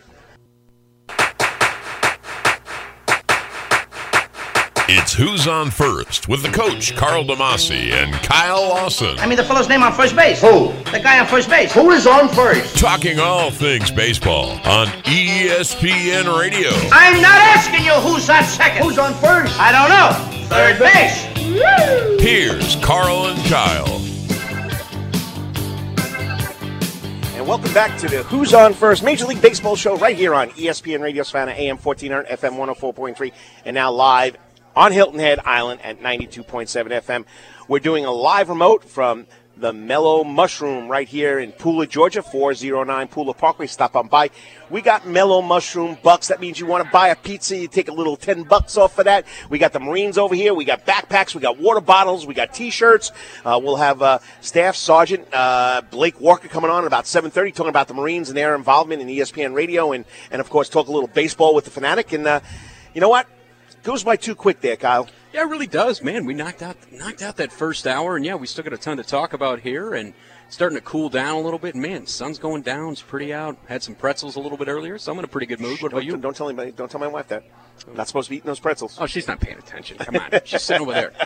It's Who's on First with the coach, Carl DeMasi and Kyle Lawson. I mean the fellow's name on first base. Who? The guy on first base. Who is on first? Talking all things baseball on ESPN Radio. I'm not asking you who's on second. Who's on first? I don't know. Third base. Woo! Here's Carl and Kyle. And welcome back to the Who's on First Major League Baseball show right here on ESPN Radio Savannah, AM 1400, FM 104.3, and now live on Hilton Head Island at 92.7 FM. We're doing a live remote from the Mellow Mushroom right here in Pula, Georgia, 409 Pula Parkway. Stop on by. We got Mellow Mushroom bucks. That means you want to buy a pizza, you take a little $10 off for that. We got the Marines over here. We got backpacks. We got water bottles. We got T-shirts. We'll have Staff Sergeant Blake Walker coming on at about 7:30, talking about the Marines and their involvement in ESPN Radio, and of course talk a little baseball with the Fanatic. And you know what? Goes by too quick there, Kyle. Yeah, it really does, man. We knocked out that first hour, and, yeah, we still got a ton to talk about here, and starting to cool down a little bit. And, man, sun's going down. It's pretty out. Had some pretzels a little bit earlier, so I'm in a pretty good mood. What about you? Don't tell anybody. Don't tell my wife that. I'm not supposed to be eating those pretzels. Oh, she's not paying attention. Come on. She's sitting over there.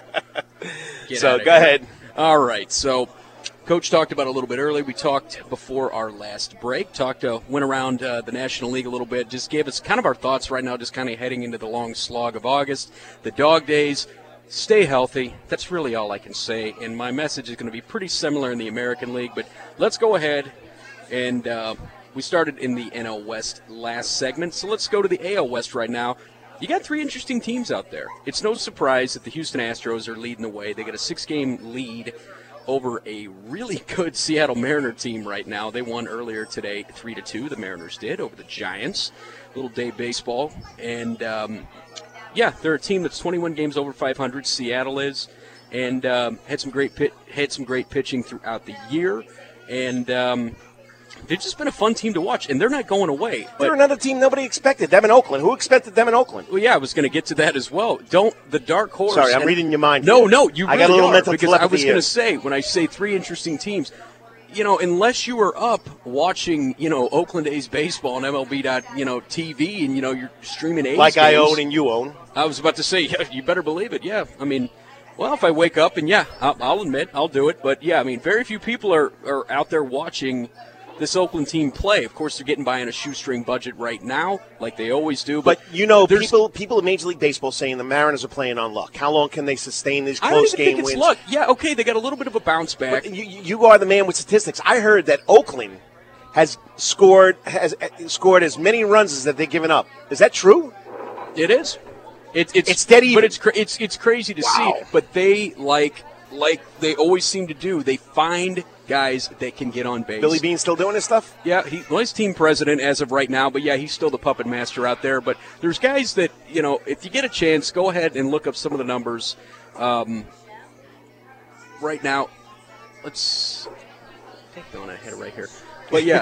So go ahead. All right, so Coach talked about it a little bit earlier. We talked before our last break, went around the National League a little bit, just gave us kind of our thoughts right now, just kind of heading into the long slog of August, the dog days. Stay healthy. That's really all I can say, and my message is going to be pretty similar in the American League, but let's go ahead, and we started in the NL West last segment, so let's go to the AL West right now. You got 3 interesting teams out there. It's no surprise that the Houston Astros are leading the way. They got a 6-game lead over a really good Seattle Mariner team right now. They won earlier today 3-2. The Mariners did over the Giants. Little day baseball. And, they're a team that's 21 games over 500. Seattle is. And had some great pitching throughout the year. And they've just been a fun team to watch, and they're not going away. They're another team nobody expected, them in Oakland. Who expected them in Oakland? Well, yeah, I was going to get to that as well. The dark horse. Sorry, I'm reading your mind. No, you really I got a little mental because telepathy I was going here. to say, when I say 3 interesting teams, unless you were up watching, Oakland A's baseball on MLB.TV and, you're streaming A's like games. I own and you own. I was about to say, yeah, you better believe it, yeah. I mean, well, if I wake up and, yeah, I'll admit, I'll do it. But, yeah, I mean, very few people are out there watching this Oakland team play. Of course, they're getting by on a shoestring budget right now, like they always do. But people in Major League Baseball saying the Mariners are playing on luck. How long can they sustain these close game wins? I don't even think it's luck. Yeah, okay, they got a little bit of a bounce back. But you are the man with statistics. I heard that Oakland has scored as many runs as that they've given up. Is that true? It is. It's dead even. But it's crazy to see. But they like they always seem to do. They find guys that can get on base. Billy Bean still doing his stuff? Yeah, he's team president as of right now, but yeah, he's still the puppet master out there. But there's guys that, if you get a chance, go ahead and look up some of the numbers. Right now, let's take going ahead right here. But yeah,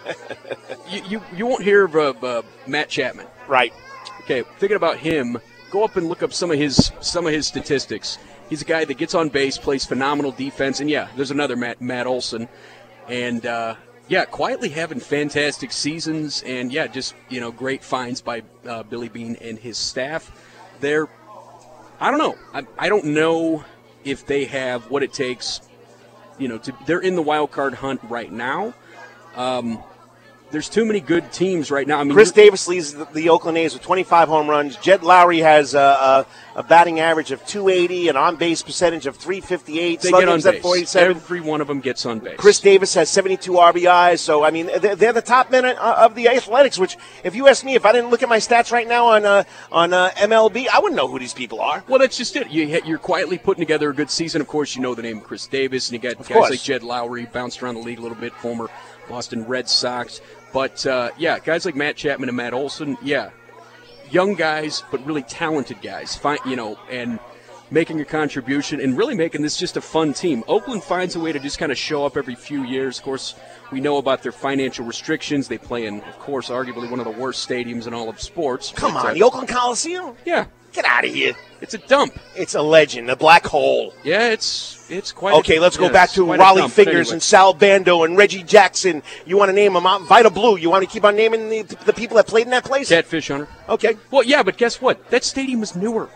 you won't hear of Matt Chapman. Right. Okay, thinking about him, go up and look up some of his statistics. He's a guy that gets on base, plays phenomenal defense, and yeah, there's another Matt Olson, and quietly having fantastic seasons, and yeah, just great finds by Billy Bean and his staff. I don't know. I don't know if they have what it takes. They're in the wild card hunt right now. There's too many good teams right now. I mean, Chris Davis leads the Oakland A's with 25 home runs. Jed Lowry has a batting average of 280, an on-base percentage of 358. They get on base. 47. Every one of them gets on base. Chris Davis has 72 RBIs. So, I mean, they're the top men of the Athletics, which, if you ask me, if I didn't look at my stats right now on MLB, I wouldn't know who these people are. Well, that's just it. You're quietly putting together a good season. Of course, you know the name Chris Davis, and you got guys like Jed Lowry, bounced around the league a little bit, former Boston Red Sox. But, guys like Matt Chapman and Matt Olson, young guys, but really talented guys, and making a contribution and really making this just a fun team. Oakland finds a way to just kind of show up every few years. Of course, we know about their financial restrictions. They play in, of course, arguably one of the worst stadiums in all of sports. Come on, the Oakland Coliseum? Yeah. Get out of here. It's a dump. It's a legend, a black hole. Yeah, it's quite okay, let's go back to Raleigh Fingers and Sal Bando and Reggie Jackson. You want to name them? Vita Blue. You want to keep on naming the people that played in that place? Catfish Hunter. Okay. Well, yeah, but guess what? That stadium is newer.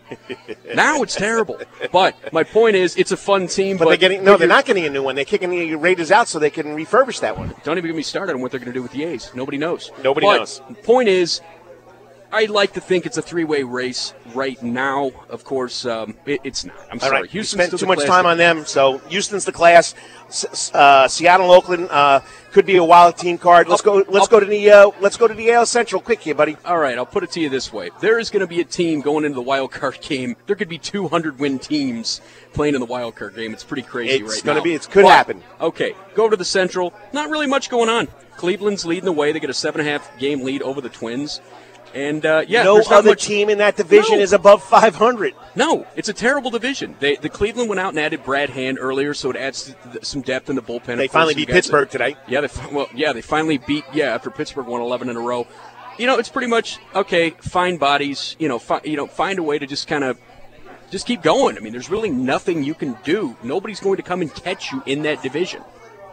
Now it's terrible. But my point is, it's a fun team. But they're not getting a new one. They're kicking the Raiders out so they can refurbish that one. Don't even get me started on what they're going to do with the A's. Nobody knows. Nobody knows. The point is, I like to think it's a three-way race right now. Of course, it's not. I'm sorry. Right. Houston's spent too much time on them, so Houston's the class. Seattle, Oakland could be a wild team card. Let's go to the AL Central quick here, buddy. All right, I'll put it to you this way: there is going to be a team going into the wild card game. There could be 200-win teams playing in the wild card game. It's pretty crazy right now. It could happen. Okay, go to the Central. Not really much going on. Cleveland's leading the way. They get a 7.5 game lead over the Twins. And, no other team in that division is above 500. No, it's a terrible division. The Cleveland went out and added Brad Hand earlier, so it adds some depth in the bullpen. They finally beat Pittsburgh today. Yeah, they finally beat, after Pittsburgh won 11 in a row. It's pretty much, okay, fine bodies, find a way to just kind of just keep going. I mean, there's really nothing you can do. Nobody's going to come and catch you in that division.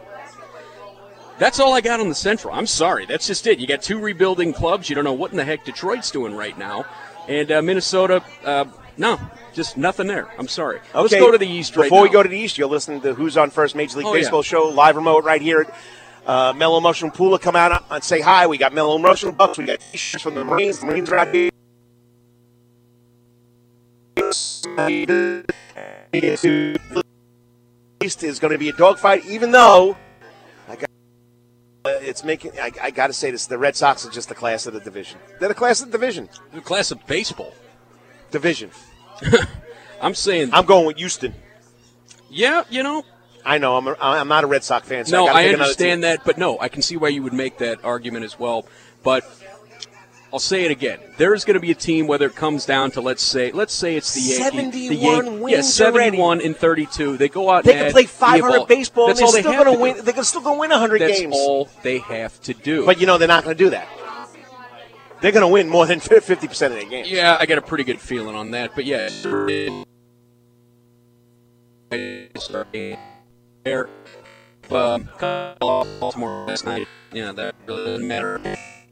That's all I got on the Central. I'm sorry. That's just it. You got two rebuilding clubs. You don't know what in the heck Detroit's doing right now. And Minnesota, no, just nothing there. I'm sorry. Okay. Let's go to the East right now. Before we go to the East, you're listening to Who's on First Major League Baseball show, live remote right here at Mellow Mushroom Pooler. Come out and say hi. We got Mellow Mushroom Bucks. We got T-shirts from the Marines. The Marines are out here. East is going to be a dogfight, even though it's making. I got to say this: the Red Sox are just the class of the division. They're the class of the division. The class of baseball division. I'm saying. I'm going with Houston. Yeah, I know. I'm not a Red Sox fan. So no, I understand that, but no, I can see why you would make that argument as well. But I'll say it again. There is going to be a team, whether it comes down to let's say it's the Yankees. 71 wins. Yeah, 71 in 32. They go out. They can play 500 baseball. That's and all they're still going to win. They're still going to win 100 games. That's all they have to do. But they're not going to do that. They're going to win more than 50% of their games. Yeah, I got a pretty good feeling on that. But yeah, Baltimore last night. Yeah, that really doesn't matter.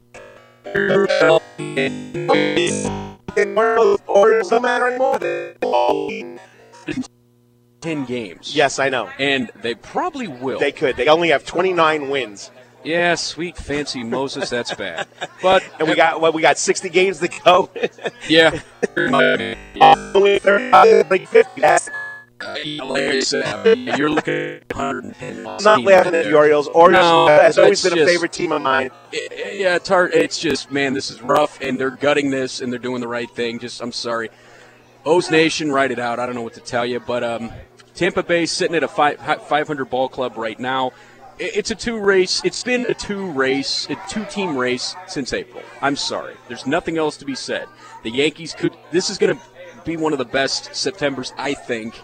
Or it doesn't matter anymore. 10 games. Yes, I know. And they probably will. They could. They only have 29 wins. Yeah, sweet fancy Moses, that's bad. But and we got 60 games to go. Yeah. Like I said, you're looking at 110. I'm not laughing at the Orioles. Orioles has always been a favorite team of mine. It's hard. It's just, man, this is rough, and they're gutting this, and they're doing the right thing. I'm sorry. O's Nation, write it out. I don't know what to tell you, but Tampa Bay sitting at a 500 ball club right now. It's a two-race. It's been a two-team race since April. I'm sorry. There's nothing else to be said. The Yankees could. This is going to be one of the best Septembers, I think.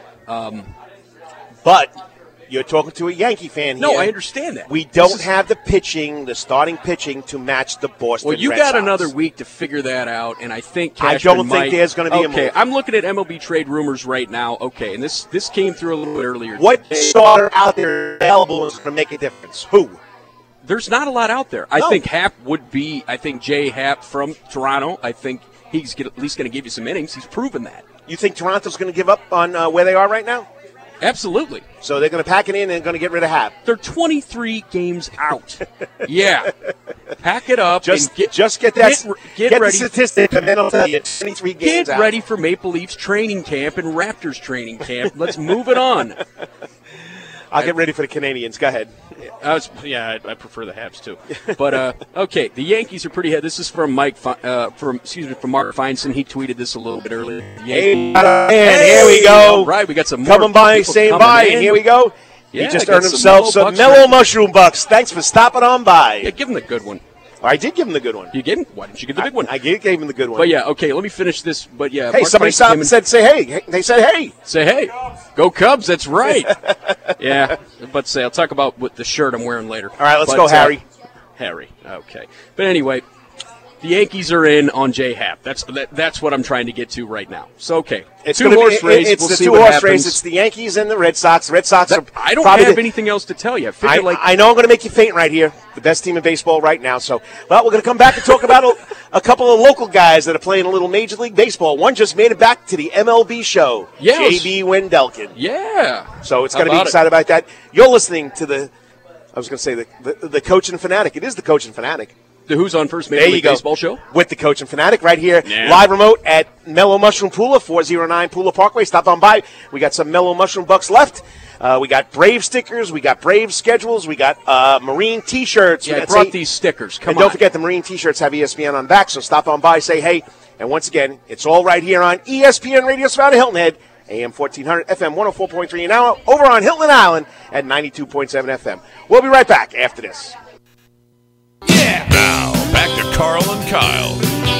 But you're talking to a Yankee fan here. No, I understand that. We don't have the starting pitching to match the Boston Well, you Red got Sox. another week to figure that out, and I think I Cashman don't think there's going to be a Okay, move. I'm looking at MLB trade rumors right now. Okay, and this came through a little bit earlier. What starter out there available is going to make a difference? Who? There's not a lot out there. I think Happ would be. I think Jay Happ from Toronto. I think he's at least going to give you some innings. He's proven that. You think Toronto's going to give up on where they are right now? Absolutely. So they're going to pack it in and going to get rid of Happ. They're 23 games out. Yeah. Pack it up. Just and get that. Get ready. the statistic, and then I'll tell you. 23 games Get out. ready for Maple Leafs training camp and Raptors training camp. Let's move it on. I'll get ready for the Canadians. Go ahead. I prefer the Habs too. But okay, the Yankees are pretty ahead. This is from Mark Feinstein. He tweeted this a little bit earlier. Hey, here we go. All right, we got some coming more by, people saying coming bye, in. and here we go. Yeah, he just got earned himself some bucks mellow right mushroom bucks. Thanks for stopping on by. Yeah, give him the good one. I did give him the good one. You gave him? Why didn't you give the big one? I gave him the good one. But yeah, okay, let me finish this. But yeah, Hey, Mark somebody Feinstein stopped came and said, say hey. They said hey. Say hey. Go Cubs, that's right. Yeah, but say, I'll talk about what the shirt I'm wearing later. All right, let's go, Harry. Harry, okay. But anyway, the Yankees are in on Jay Happ. That's what I'm trying to get to right now. So, okay. It's two-horse race. It's we'll the see two-horse what race. happens. It's the Yankees and the Red Sox. The Red Sox are I don't probably have anything else to tell you. I know I'm going to make you faint right here. The best team in baseball right now. So, well, we're going to come back and talk about a couple of local guys that are playing a little Major League Baseball. One just made it back to the MLB show. Yes. J.B. Wendelken. Yeah. So it's going to be excited about that. You're listening to the Coach and Fanatic. It is the Coach and Fanatic. The Who's on First Major League Baseball show? With the Coach and Fanatic right here. Yeah. Live remote at Mellow Mushroom Pula, 409 Pula Parkway. Stop on by. We got some Mellow Mushroom bucks left. We got Brave stickers. We got Brave schedules. We got Marine T-shirts. Yeah, I brought these stickers. Come on. And don't forget the Marine T-shirts have ESPN on back, so stop on by, say hey. And once again, it's all right here on ESPN Radio Savannah Hilton Head, AM 1400, FM 104.3 an hour, over on Hilton Island at 92.7 FM. We'll be right back after this. Yeah. Now, back to Carl and Kyle.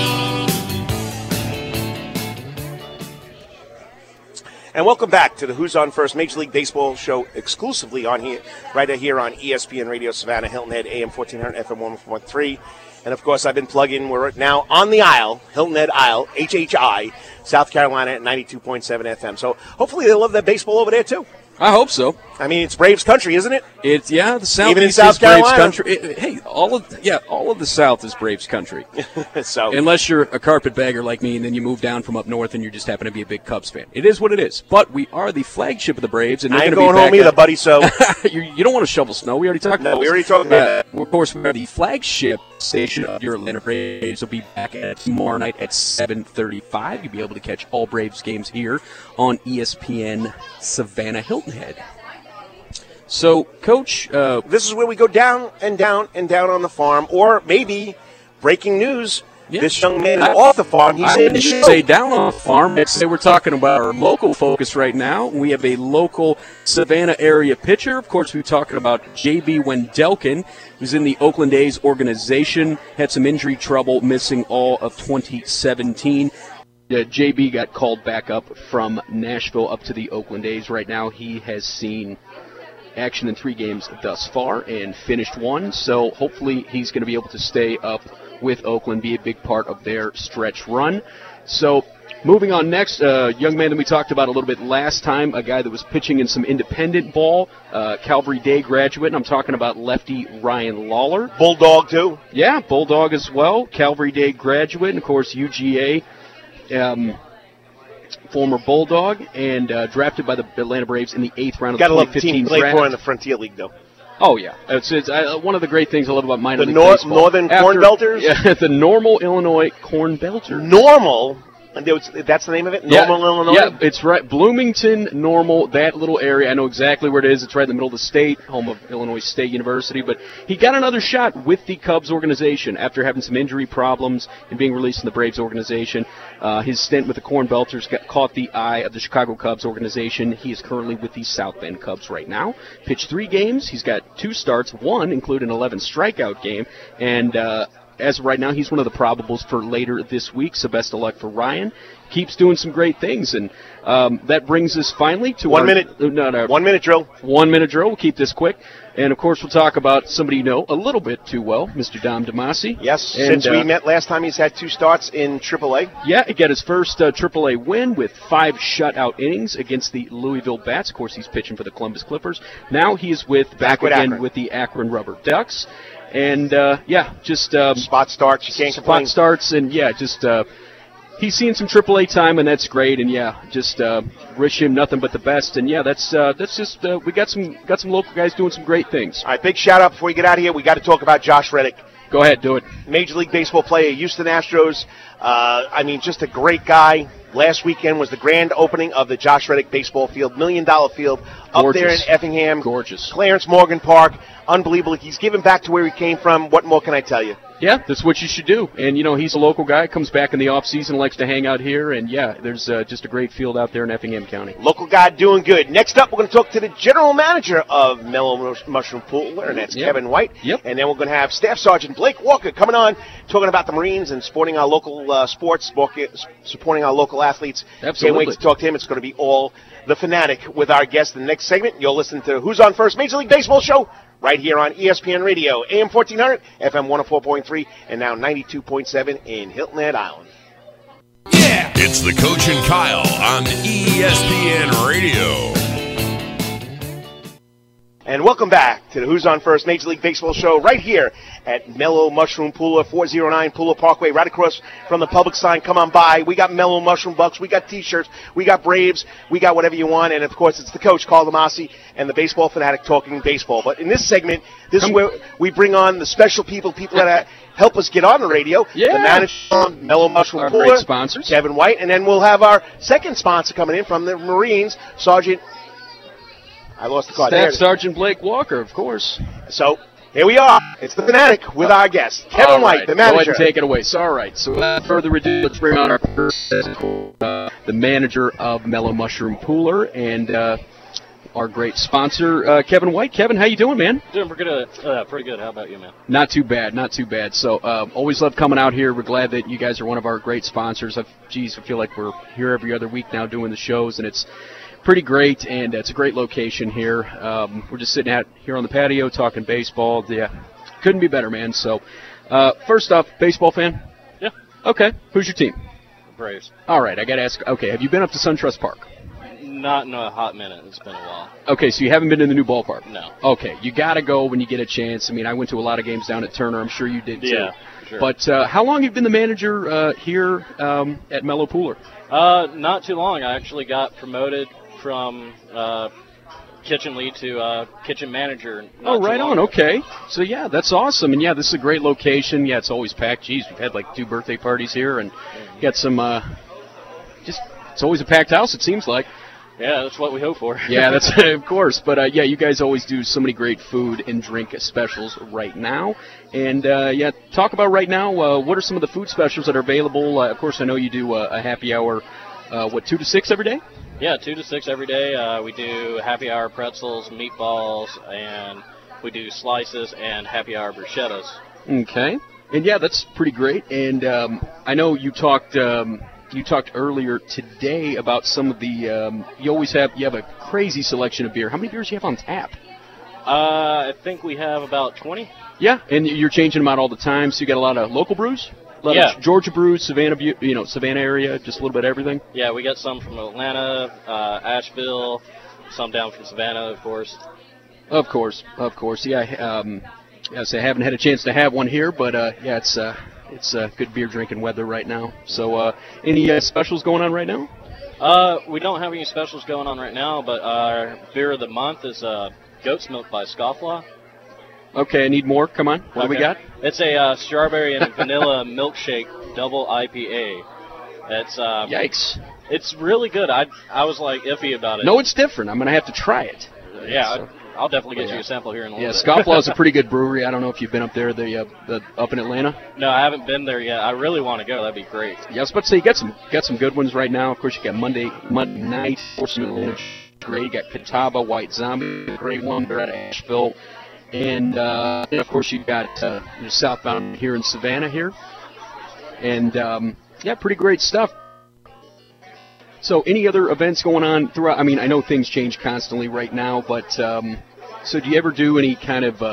And welcome back to the Who's on First Major League Baseball show exclusively on here, right here on ESPN Radio Savannah, Hilton Head, AM 1400, FM 104.3. And, of course, I've been plugging. We're now on the Isle, Hilton Head Isle, HHI, South Carolina at 92.7 FM. So hopefully they love that baseball over there, too. I hope so. I mean, it's Braves country, isn't it? It's the Southeast Even in South is Braves Carolina. country. Hey, all of the South is Braves country. So unless you're a carpetbagger like me, and then you move down from up north, and you just happen to be a big Cubs fan. It is what it is. But we are the flagship of the Braves, and I ain't going going home either, buddy. So you don't want to shovel snow. We already talked about. No, we already talked about that. Of course, we are the flagship station of your Atlanta Braves. Will be back at tomorrow night at 7:35. You'll be able to catch all Braves games here on ESPN Savannah Hilton Head. So, Coach, this is where we go down and down and down on the farm, or maybe breaking news. Yeah. This young man is off the farm. He's in the show. Say down on the farm. Next day we're talking about our local focus right now. We have a local Savannah area pitcher. Of course, we're talking about J.B. Wendelken, who's in the Oakland A's organization. Had some injury trouble, missing all of 2017. J.B. got called back up from Nashville up to the Oakland A's. Right now he has seen action in 3 games thus far and finished 1. So hopefully he's going to be able to stay up with Oakland, be a big part of their stretch run. So moving on next, young man that we talked about a little bit last time, a guy that was pitching in some independent ball, Calvary Day graduate, and I'm talking about lefty Ryan Lawler. Bulldog, too? Yeah, Bulldog as well. Calvary Day graduate, and, of course, UGA, former Bulldog, and drafted by the Atlanta Braves in the 8th round of the 2015 draft. Gotta love the team play for in the Frontier League, though. Oh, yeah. It's one of the great things I love about minor league baseball. baseball. Northern Corn Belters? Yeah, the Normal Illinois Corn Belters. Normal? And that's the name of it? Yeah. Normal, Illinois? Yeah, it's right. Bloomington, Normal, that little area. I know exactly where it is. It's right in the middle of the state, home of Illinois State University. But he got another shot with the Cubs organization after having some injury problems and being released from the Braves organization. His stint with the Corn Belters caught the eye of the Chicago Cubs organization. He is currently with the South Bend Cubs right now. Pitched 3 games. He's got 2 starts, 1 including an 11 strikeout game. And as of right now, he's one of the probables for later this week, so best of luck for Ryan. Keeps doing some great things, and that brings us finally to 1 minute. 1 minute drill. 1 minute drill. We'll keep this quick. And, of course, we'll talk about somebody you know a little bit too well, Mr. Dom DeMasi. Yes, and, since we met last time, he's had 2 starts in AAA. Yeah, he got his first AAA win with 5 shutout innings against the Louisville Bats. Of course, he's pitching for the Columbus Clippers. Now he is back again Akron. with the Akron Rubber Ducks. And, just... spot starts, you can't complain. Spot starts, and, he's seeing some AAA time, and that's great. And, just wish him nothing but the best. And, that's just we got some local guys doing some great things. All right, big shout-out before we get out of here. We got to talk about Josh Reddick. Go ahead, do it. Major League Baseball player, Houston Astros. Just a great guy. Last weekend was the grand opening of the Josh Reddick baseball field, $1 million field, up there in Effingham. Gorgeous. Clarence Morgan Park. Unbelievable. He's given back to where he came from. What more can I tell you? Yeah, that's what you should do. And, he's a local guy, comes back in the off-season, likes to hang out here. And, there's just a great field out there in Effingham County. Local guy doing good. Next up, we're going to talk to the general manager of Mellow Mushroom Pool, and that's Kevin White. Yep. And then we're going to have Staff Sergeant Blake Walker coming on, talking about the Marines and supporting our local sports, supporting our local athletes. Absolutely. Can't wait to talk to him. It's going to be all the Fanatic with our guest in the next segment. You'll listen to Who's on First Major League Baseball Show right here on ESPN Radio, AM 1400, FM 104.3, and now 92.7 in Hilton Head Island. Yeah! It's the Coach and Kyle on ESPN Radio. And welcome back to the Who's on First Major League Baseball show right here at Mellow Mushroom Pooler, 409 Pooler Parkway, right across from the public sign. Come on by. We got Mellow Mushroom Bucks. We got T-shirts. We got Braves. We got whatever you want. And, of course, it's the coach, Carl DeMasi, and the baseball fanatic talking baseball. But in this segment, this is where we bring on the special people that help us get on the radio. Yeah. The manager from Mellow Mushroom Our Pooler, great sponsors. Kevin White. And then we'll have our second sponsor coming in from the Marines, Sergeant. I lost the card. Staff Sergeant Blake Walker, of course. So, here we are. It's the Fanatic with our guest, Kevin White, the manager. Go ahead and take it away. So, all right. So, without further ado, let's bring on our first, the manager of Mellow Mushroom Pooler and our great sponsor, Kevin White. Kevin, how you doing, man? Doing pretty good. How about you, man? Not too bad, not too bad. So, always love coming out here. We're glad that you guys are one of our great sponsors. I feel like we're here every other week now doing the shows, and it's pretty great, and it's a great location here. We're just sitting out here on the patio talking baseball. Yeah, couldn't be better, man. So, first off, baseball fan? Yeah. Okay. Who's your team? Braves. All right, I got to ask. Okay, have you been up to SunTrust Park? Not in a hot minute. It's been a while. Okay, so you haven't been in the new ballpark? No. Okay, you got to go when you get a chance. I mean, I went to a lot of games down at Turner. I'm sure you did, too. Yeah, sure. But how long have you been the manager here at Mellow Pooler? Not too long. I actually got promoted from kitchen lead to kitchen manager. Oh, right on. Okay. So, yeah, that's awesome. And, yeah, this is a great location. Yeah, it's always packed. Geez, we've had like 2 birthday parties here and got some it's always a packed house, it seems like. Yeah, that's what we hope for. Yeah, that's of course. But, you guys always do so many great food and drink specials right now. And, talk about right now, what are some of the food specials that are available? Of course, I know you do a happy hour, 2 to 6 every day? Yeah, 2 to 6 every day. We do happy hour pretzels, meatballs, and we do slices and happy hour bruschettas. Okay. And, yeah, that's pretty great. And I know you talked earlier today about some of the you have a crazy selection of beer. How many beers do you have on tap? I think we have about 20. Yeah, and you're changing them out all the time, so you got a lot of local brews? A lot of Georgia brews, Savannah area, just a little bit of everything? Yeah, we got some from Atlanta, Asheville, some down from Savannah, of course. Of course. Yeah, I haven't had a chance to have one here, but it's good beer drinking weather right now. So any specials going on right now? We don't have any specials going on right now, but our beer of the month is Goat's Milk by Scofflaw. Okay, I need more. Come on. What do we got? It's a strawberry and vanilla milkshake double IPA. It's Yikes. It's really good. I was like iffy about it. No, it's different. I'm going to have to try it. Yeah, So- I'll definitely get you a sample here in a little bit. Scofflaw is a pretty good brewery. I don't know if you've been up there, up in Atlanta. No, I haven't been there yet. I really want to go. That'd be great. Yeah, I was about to say you got some good ones right now. Of course, you got Monday night, Force Atlanta, great. You got Catawba, White Zombie, great one. They're out of Asheville, and of course you got southbound here in Savannah here, and pretty great stuff. So, any other events going on throughout? I mean, I know things change constantly right now, but so do you ever do any kind of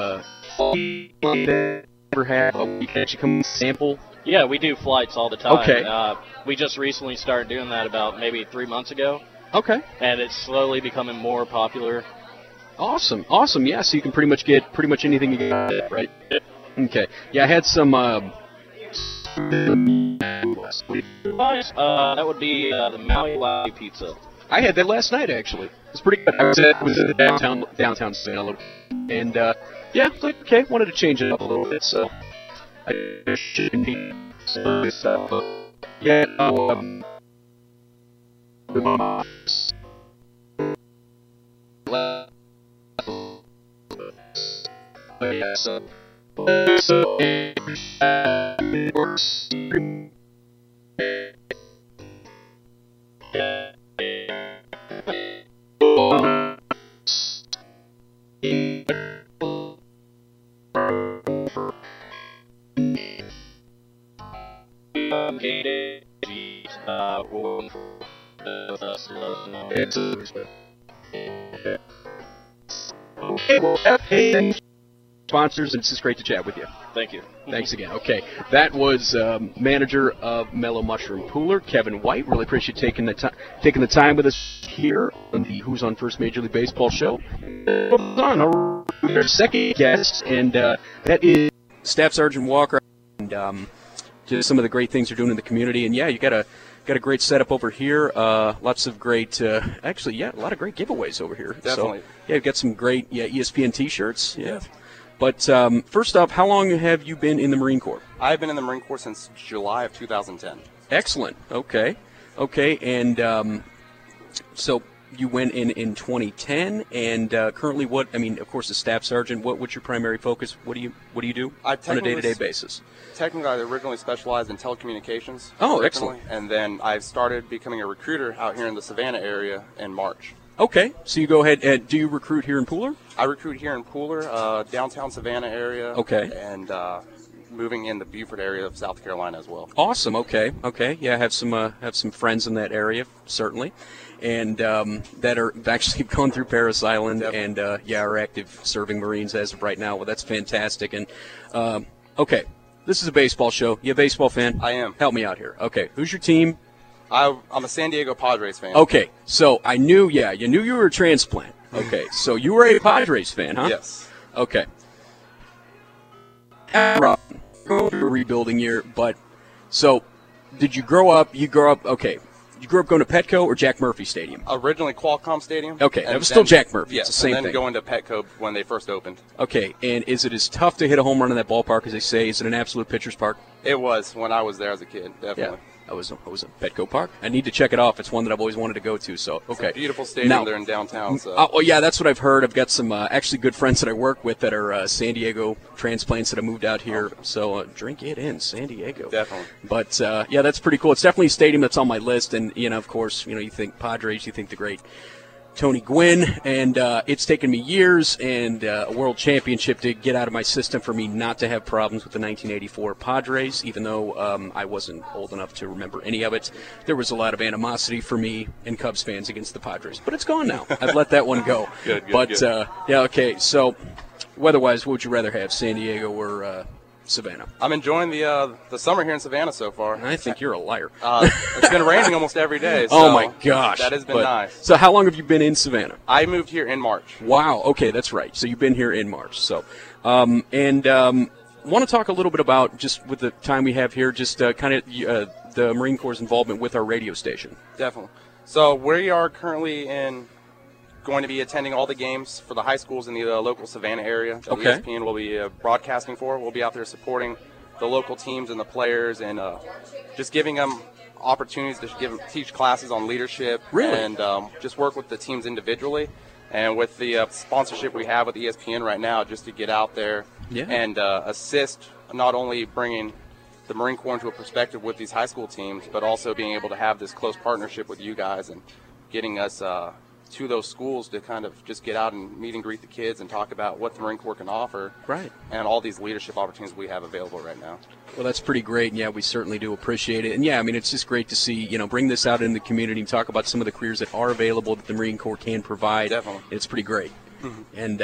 ever have a week that you come and sample? Yeah, we do flights all the time. Okay. We just recently started doing that about maybe 3 months ago. Okay. And it's slowly becoming more popular. Awesome. Yeah, so you can pretty much get anything you get, right? Okay. Yeah, I had some. That would be the Maui Waui pizza. I had that last night, actually. It's pretty good. I was in the downtown Savannah, and yeah, like, okay, wanted to change it up a little bit, so I shouldn't be stuff. Yeah, Okay, well, sponsors, and it's just great to chat with you. Thank you. Thanks again. Okay, that was manager of Mellow Mushroom Cooler, Kevin White. Really appreciate taking the time with us here on the Who's on First Major League Baseball show. On our second guest, and that is Staff Sergeant Walker, and just some of the great things they're doing in the community. And yeah, you got a great setup over here. Lots of great, actually, a lot of great giveaways over here. Definitely. So, yeah, you've got some great ESPN T-shirts. Yeah. But first off, how long have you been in the Marine Corps? I've been in the Marine Corps since July of 2010. Excellent. Okay. And so you went in 2010, and currently what? I mean, of course, the staff sergeant. What's your primary focus? What do you do on a day-to-day basis? Technically, I originally specialized in telecommunications. Oh, excellent. And then I started becoming a recruiter out here in the Savannah area in March. Okay, so you go ahead. Do you recruit here in Pooler? I recruit here in Pooler, downtown Savannah area. Okay. And moving in the Beaufort area of South Carolina as well. Awesome. Okay. Yeah, I have some friends in that area, certainly, and that are actually gone through Parris Island. Definitely. And are active serving Marines as of right now. Well, that's fantastic. And okay, this is a baseball show. You a baseball fan? I am. Help me out here. Okay, who's your team? I'm a San Diego Padres fan. Okay, so I knew, you knew you were a transplant. Okay, so you were a Padres fan, huh? Yes. Okay. Go through a rebuilding year, but so did you grow up? You grew up going to Petco or Jack Murphy Stadium? Originally Qualcomm Stadium. Okay, that was still Jack Murphy. Yes, it's the same and then thing. going to Petco when they first opened. Okay, and is it as tough to hit a home run in that ballpark as they say? Is it an absolute pitcher's park? It was when I was there as a kid, definitely. Yeah. I was at Petco Park. I need to check it off. It's one that I've always wanted to go to. So okay, it's a beautiful stadium there in downtown. So. Oh yeah, that's what I've heard. I've got some actually good friends that I work with that are San Diego transplants that have moved out here. So drink it in, San Diego. Definitely. But yeah, that's pretty cool. It's definitely a stadium that's on my list. And of course, you think Padres, you think the great Tony Gwynn, and it's taken me years and a world championship to get out of my system for me not to have problems with the 1984 Padres, even though I wasn't old enough to remember any of it. There was a lot of animosity for me and Cubs fans against the Padres, but it's gone now. I've let that one go. Good. Yeah, okay, so weather-wise, what would you rather have, San Diego or Savannah? I'm enjoying the summer here in Savannah so far. I think you're a liar. It's been raining almost every day. So oh my gosh, that has been nice. So how long have you been in Savannah? I moved here in March. Wow. Okay, that's right. So you've been here in March. So, want to talk a little bit about, just with the time we have here, just kind of the Marine Corps' involvement with our radio station. Definitely. So we are currently going to be attending all the games for the high schools in the local Savannah area that Okay. ESPN will be broadcasting for. We'll be out there supporting the local teams and the players, and just giving them opportunities to teach classes on leadership, and just work with the teams individually. And with the sponsorship we have with ESPN right now, just to get out there and assist, not only bringing the Marine Corps into a perspective with these high school teams, but also being able to have this close partnership with you guys and getting us to those schools to kind of just get out and meet and greet the kids and talk about what the Marine Corps can offer, and all these leadership opportunities we have available right now. Well, that's pretty great, and we certainly do appreciate it. And I mean, it's just great to see, bring this out in the community and talk about some of the careers that are available that the Marine Corps can provide. Definitely. It's pretty great. And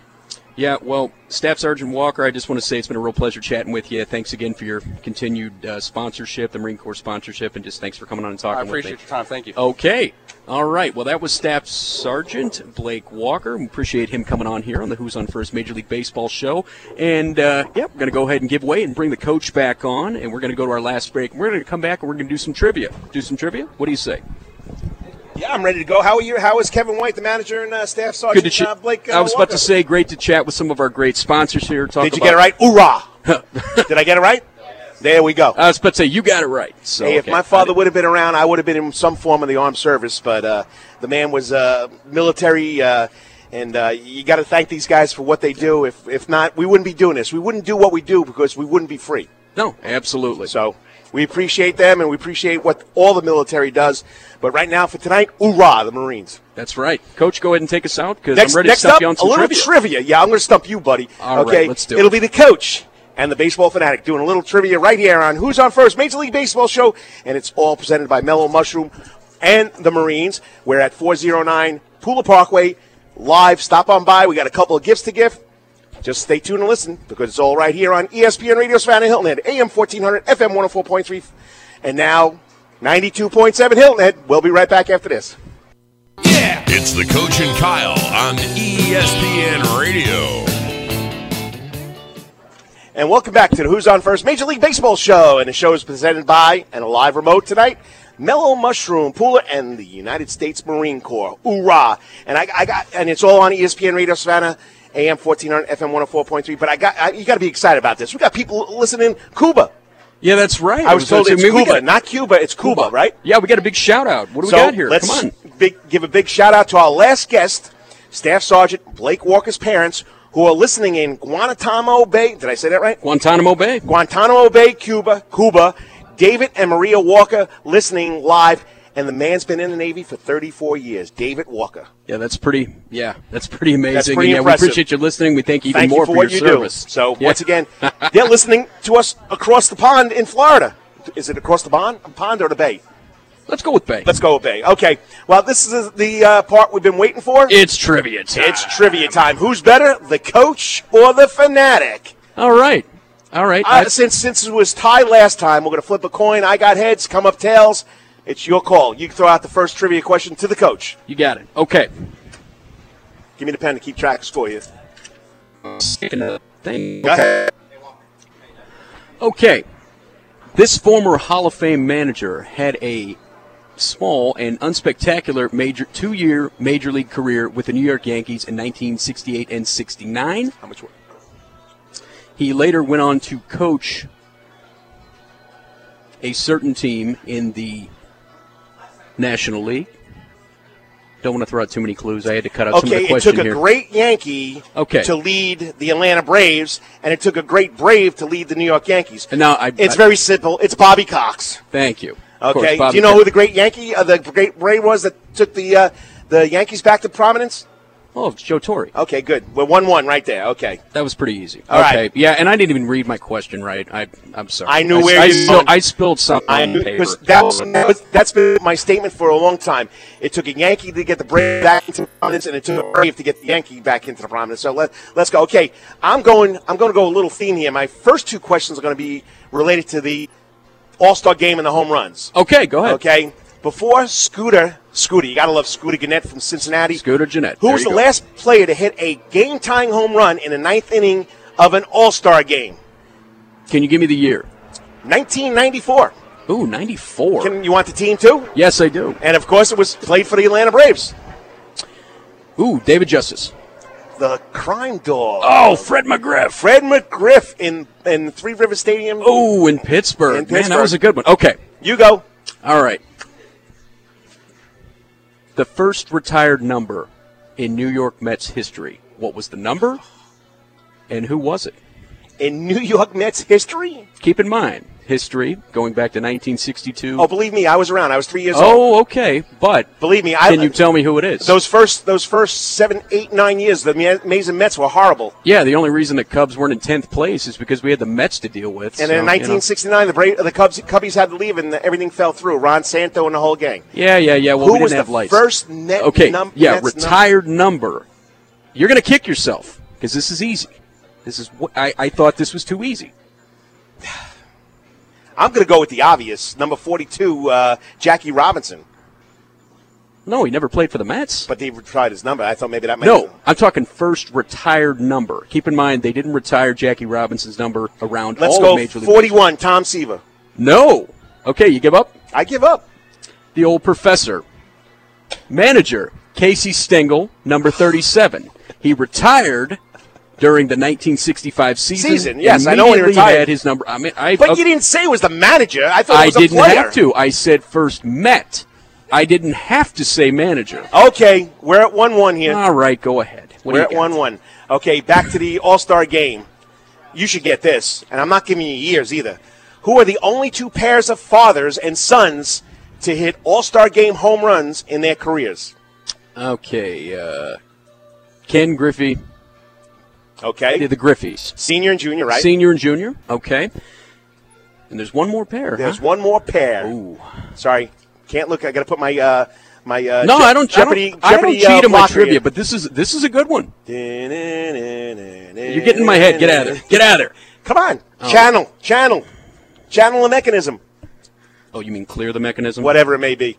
well, Staff Sergeant Walker, I just want to say it's been a real pleasure chatting with you. Thanks again for your continued sponsorship, the Marine Corps sponsorship, and just thanks for coming on and talking with me. I appreciate your time. Thank you. Okay. All right. Well, that was Staff Sergeant Blake Walker. We appreciate him coming on here on the Who's on First Major League Baseball show. And, we're going to go ahead and give way and bring the coach back on, and we're going to go to our last break. We're going to come back, and we're going to do some trivia. What do you say? Yeah, I'm ready to go. How are you? How is Kevin White, the manager and Staff Sergeant Good to Blake I was Walker? about to say, great to chat with some of our great sponsors here. Did you get it right? Hoorah! Did I get it right? There we go. I was about to say, you got it right. So, hey, if my father would have been around, I would have been in some form of the armed service, but the man was military, and you got to thank these guys for what they do. If not, we wouldn't be doing this. We wouldn't do what we do because we wouldn't be free. No, absolutely. So we appreciate them, and we appreciate what all the military does. But right now, for tonight, hoorah, the Marines. That's right. Coach, go ahead and take us out because I'm ready to stump you on some trivia. Next up, a little trivia. Yeah, I'm going to stump you, buddy. All right, let's do it. It'll be the coach and the Baseball Fanatic doing a little trivia right here on Who's on First Major League Baseball show, and it's all presented by Mellow Mushroom and the Marines. We're at 409 Pula Parkway, live. Stop on by. We got a couple of gifts to give. Just stay tuned and listen because it's all right here on ESPN Radio Savannah Hilton Head, AM 1400, FM 104.3, and now 92.7 Hilton Head. We'll be right back after this. Yeah! It's the Coach and Kyle on ESPN Radio. And welcome back to the Who's on First Major League Baseball show. And the show is presented by, and a live remote tonight, Mellow Mushroom, Pula, and the United States Marine Corps. Hoorah! And it's all on ESPN Radio Savannah, AM 1400, FM 104.3. But you got to be excited about this. We got people listening in Cuba. Yeah, that's right. I was told it's Cuba, not Cuba. It's Cuba, right? Yeah, we got a big shout out. What do we got here? Let's Come on. give a big shout out to our last guest, Staff Sergeant Blake Walker's parents, who are listening in Guantanamo Bay. Did I say that right? Guantanamo Bay. Guantanamo Bay, Cuba. David and Maria Walker listening live, and the man's been in the Navy for 34 years. David Walker. Yeah, that's pretty amazing. That's pretty impressive. We appreciate you listening. We thank you even more for your service. So, once again, they're listening to us across the pond in Florida. Is it across the pond or the bay? Let's go with Bay. Okay. Well, this is the part we've been waiting for. It's trivia time. It's trivia time. Who's better, the coach or the fanatic? All right. Since it was tied last time, we're going to flip a coin. I got heads, come up tails. It's your call. You can throw out the first trivia question to the coach. You got it. Okay. Give me the pen to keep track for you. Go ahead. Okay. This former Hall of Fame manager had a small and unspectacular 2-year Major League career with the New York Yankees in 1968 and 69. How much work? He later went on to coach a certain team in the National League. Don't want to throw out too many clues. I had to cut out some of the question here. It took a great Yankee to lead the Atlanta Braves, and it took a great Brave to lead the New York Yankees. And now it's very simple. It's Bobby Cox. Thank you. Okay. Do you know who the great Yankee, the great Brave was that took the Yankees back to prominence? Oh, it's Joe Torre. Okay, good. We're 1-1 right there. Okay. That was pretty easy. All right. Yeah, and I didn't even read my question right. I'm sorry. I knew I spilled something on paper. That's been my statement for a long time. It took a Yankee to get the Brave back into prominence, and it took a Brave to get the Yankee back into the prominence. So let's go. Okay, I'm going to go a little theme here. My first two questions are going to be related to the All-Star game and the home runs. Okay, go ahead. Okay. Before Scooter, you got to love Scooter Gennett from Cincinnati. Scooter Gennett. Who was the last player to hit a game-tying home run in the ninth inning of an All-Star game? Can you give me the year? 1994. Ooh, 94. You want the team, too? Yes, I do. And, of course, it was played for the Atlanta Braves. Ooh, David Justice. the crime dog. Oh, Fred McGriff. Fred McGriff in Three River Stadium. Oh, in Pittsburgh. Man, that was a good one. Okay. You go. All right. The first retired number in New York Mets history. What was the number, and who was it? In New York Mets history? Keep in mind, history going back to 1962. Oh, believe me, I was around. I was 3 years old. Oh, okay. But believe me, can you tell me who it is? Those first 7, 8, 9 years, the amazing Mets were horrible. Yeah, the only reason the Cubs weren't in 10th place is because we had the Mets to deal with. And then in 1969, the Cubbies had to leave, and everything fell through. Ron Santo and the whole gang. Yeah. Well, who we was didn't have the lights. first net? Retired number. You're going to kick yourself because this is easy. This is what I thought this was too easy. I'm going to go with the obvious. Number 42, Jackie Robinson. No, he never played for the Mets. But they retired his number. I thought maybe that might No, I'm talking first retired number. Keep in mind, they didn't retire Jackie Robinson's number around all of Major League Baseball. 41, Tom Seaver. No. Okay, you give up? I give up. The old professor. Manager, Casey Stengel, number 37. He retired during the 1965 season. Yes, I know when he retired. He had his number. But you didn't say it was the manager. I thought it was a player. I didn't have to. I said first Met. I didn't have to say manager. Okay, we're at 1-1 here. All right, go ahead. We're at 1-1. Okay, back to the All-Star game. You should get this, and I'm not giving you years either. Who are the only two pairs of fathers and sons to hit All-Star game home runs in their careers? Okay, Ken Griffey. Okay. The Griffies. Senior and junior, right? Senior and junior, okay. And there's one more pair. There's one more pair. Ooh. Sorry, can't look. I got to put my No, I don't. Jeopardy. I don't cheat on my trivia, here. but this is a good one. You're You're getting in my head. Get out of there. Get out of there. Come on. Oh. Channel the mechanism. Oh, you mean clear the mechanism? Whatever it may be.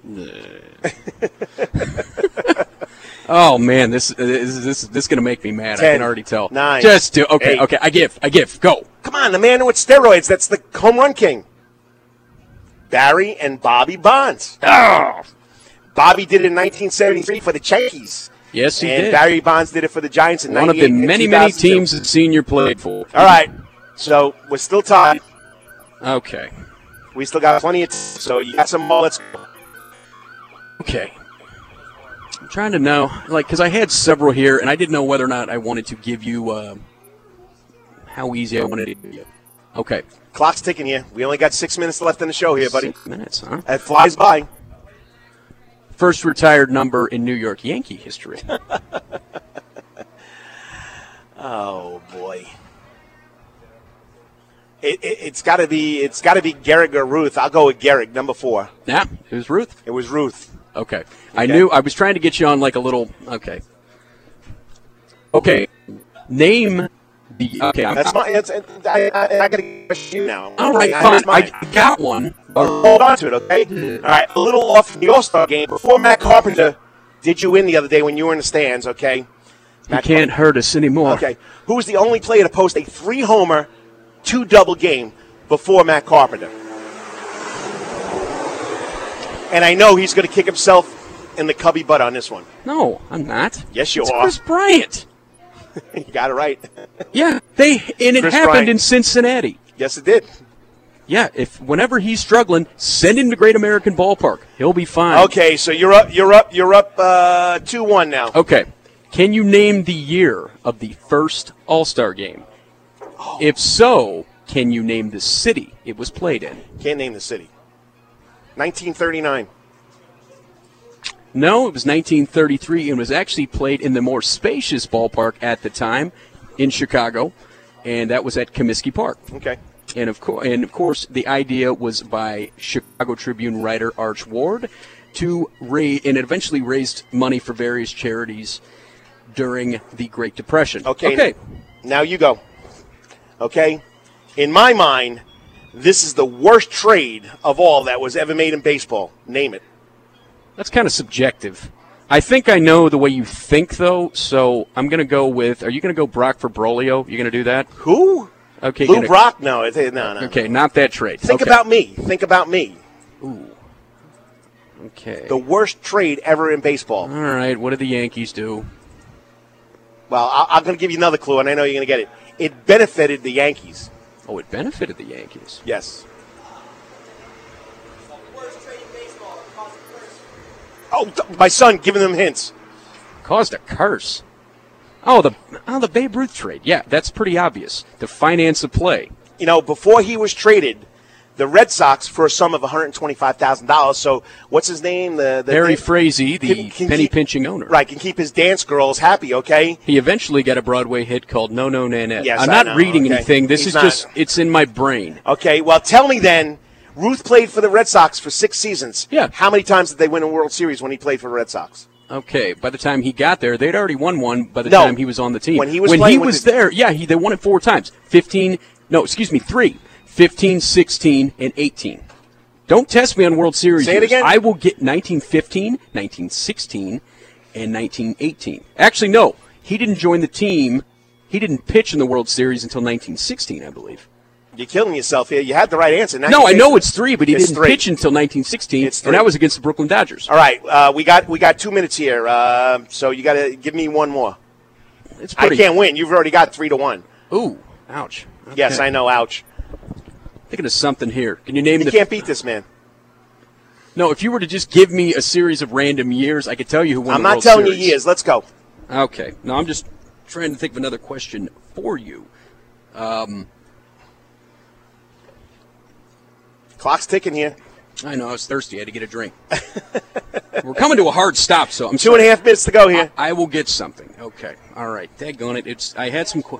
Oh man, this is going to make me mad. 10, I can already tell. 9. Just do. Okay. 8. Okay. I give. Go. Come on, the man with steroids. That's the home run king. Barry and Bobby Bonds. Oh. Bobby did it in 1973 for the Yankees. Yes, he and did. Barry Bonds did it for the Giants in 98. One of the many teams that Senior played for. All right, so we're still tied. Okay. We still got plenty of so you got some more. Let's go. Okay. I'm trying to know, because I had several here, and I didn't know whether or not I wanted to give you how easy I wanted to give you. Okay. Clock's ticking here. We only got 6 minutes left in the show here, buddy. 6 minutes, huh? It flies by. First retired number in New York Yankee history. Oh boy. It's got to be Gehrig or Ruth. I'll go with Gehrig, number 4. Yeah, it was Ruth. It was Ruth. Okay. I knew I was trying to get you on like a little. Okay. Okay. Name the. Okay. That's my. I got to question you now. All right, fine. I got one. Hold on to it, okay? All right. A little off from the All-Star game. Before Matt Carpenter did you in the other day when you were in the stands, okay? You can't hurt us anymore. Okay. Who was the only player to post a 3-homer, 2-double game before Matt Carpenter? And I know he's going to kick himself in the cubby butt on this one. No, I'm not. Yes, you it's are. Chris Bryant. You got it right. Yeah, it Chris happened Bryant. In Cincinnati. Yes, it did. Yeah, whenever he's struggling, send him to Great American Ballpark. He'll be fine. Okay, so you're up 2-1 now. Okay. Can you name the year of the first All-Star game? Oh. If so, can you name the city it was played in? Can't name the city. 1939. No, it was 1933 and was actually played in the more spacious ballpark at the time in Chicago, and that was at Comiskey Park. Okay. And of course, the idea was by Chicago Tribune writer Arch Ward and it eventually raised money for various charities during the Great Depression. Okay. Now you go. Okay. In my mind, this is the worst trade of all that was ever made in baseball. Name it. That's kind of subjective. I think I know the way you think, though, so I'm going to go with, are you going to go Brock for Brolio? You going to do that? Who? Okay. Lou Brock? No. Okay, not that trade. Think about me. Ooh. Okay. The worst trade ever in baseball. All right, what did the Yankees do? Well, I'm going to give you another clue, and I know you're going to get it. It benefited the Yankees. Oh, it benefited the Yankees. Yes. Oh, my son giving them hints. Caused a curse. Oh, the Babe Ruth trade. Yeah, that's pretty obvious. The finance of play. You know, before he was traded, the Red Sox for a sum of $125,000. So what's his name? Harry Frazee, the penny-pinching owner. Right, can keep his dance girls happy, okay? He eventually got a Broadway hit called No No Nanette. Yes, I'm not reading anything. This is just, it's in my brain. Okay, well, tell me then, Ruth played for the Red Sox for 6 seasons. Yeah. How many times did they win a World Series when he played for the Red Sox? Okay, by the time he got there, they'd already won one by the time he was on the team. When he was there, they won it 4 times. 3. 15, 16, and 18. Don't test me on World Series Say it years. again. I will get 1915, 1916, and 1918. Actually, no. He didn't join the team. He didn't pitch in the World Series until 1916, I believe. You're killing yourself here. You had the right answer. No, I know it's 3, but he didn't pitch until 1916, and that was against the Brooklyn Dodgers. All right, we got 2 minutes here, so you got to give me one more. I can't win. You've already got 3-1. Ooh, ouch. Okay. Yes, I know, ouch. Thinking of something here. Can you name You can't beat this, man. No, if you were to just give me a series of random years, I could tell you who won the World Series. I'm not telling you years. Let's go. Okay. No, I'm just trying to think of another question for you. Clock's ticking here. I know. I was thirsty. I had to get a drink. We're coming to a hard stop, so I'm 2.5 minutes to go here. I will get something. Okay. All right. Daggone it. I had some...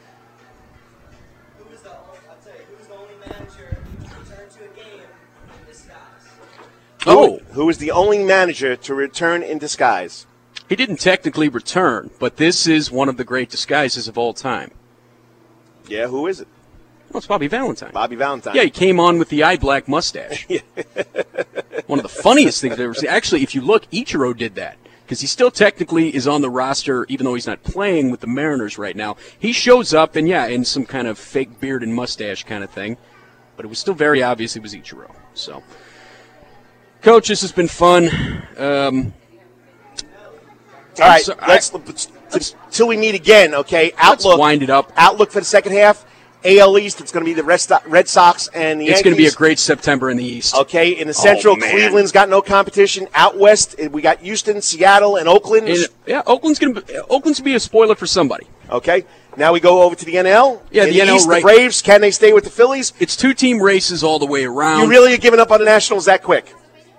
Who was the only manager to return in disguise? He didn't technically return, but this is one of the great disguises of all time. Yeah, who is it? Well, it's Bobby Valentine. Bobby Valentine. Yeah, he came on with the eye black mustache. One of the funniest things I've ever seen. Actually, if you look, Ichiro did that because he still technically is on the roster, even though he's not playing with the Mariners right now. He shows up, and in some kind of fake beard and mustache kind of thing, but it was still very obvious it was Ichiro. So... Coach, this has been fun. All right, let's till we meet again, okay? Let's wind it up. Outlook for the second half. AL East, it's going to be the Red Sox and the Yankees. It's going to be a great September in the East. Okay, in the Central, Cleveland's got no competition. Out West, we got Houston, Seattle, and Oakland. Oakland's going to be a spoiler for somebody. Okay, now we go over to the NL. Yeah, in the NL, East, right. The Braves, can they stay with the Phillies? It's 2-team races all the way around. You really are giving up on the Nationals that quick?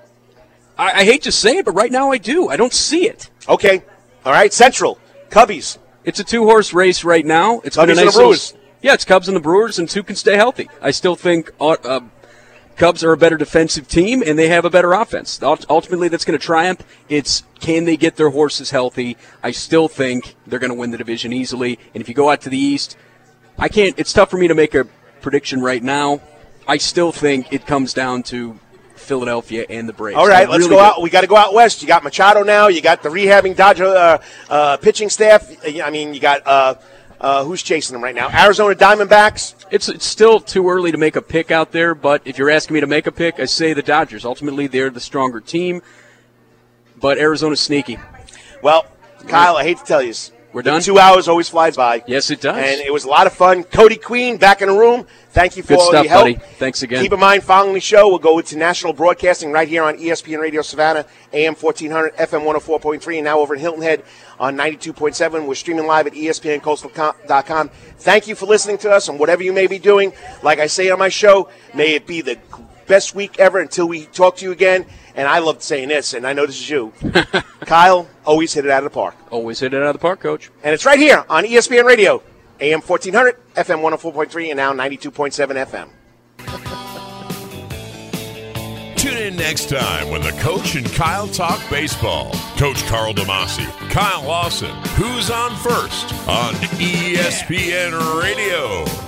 I hate to say it, but right now I do. I don't see it. Okay. All right. Central. Cubbies. It's a 2-horse race right now. It's Cubbies been a nice and the Brewers. Yeah, it's Cubs and the Brewers, and 2 can stay healthy. I still think Cubs are a better defensive team, and they have a better offense. Ultimately, that's going to triumph. It's can they get their horses healthy? I still think they're going to win the division easily. And if you go out to the East, it's tough for me to make a prediction right now. I still think it comes down to Philadelphia and the Braves. All right, let's go out. We got to go out west. You got Machado now. You got the rehabbing Dodger pitching staff. I mean, you got who's chasing them right now? Arizona Diamondbacks. It's still too early to make a pick out there, but if you're asking me to make a pick, I say the Dodgers. Ultimately, they're the stronger team, but Arizona's sneaky. Well, Kyle, I hate to tell you, we're done. 2 hours always flies by. Yes, it does. And it was a lot of fun. Cody Queen back in the room. Thank you for all your help. Buddy. Thanks again. Keep in mind, following the show, we'll go to national broadcasting right here on ESPN Radio Savannah, AM 1400, FM 104.3, and now over in Hilton Head on 92.7. We're streaming live at ESPNCoastal.com. Thank you for listening to us, and whatever you may be doing, like I say on my show, may it be the best week ever until we talk to you again. And I love saying this, and I know this is you. Kyle, always hit it out of the park. Always hit it out of the park, Coach. And it's right here on ESPN Radio, AM 1400, FM 104.3, and now 92.7 FM. Tune in next time when the Coach and Kyle talk baseball. Coach Carl DeMasi, Kyle Lawson, Who's on First on ESPN Radio.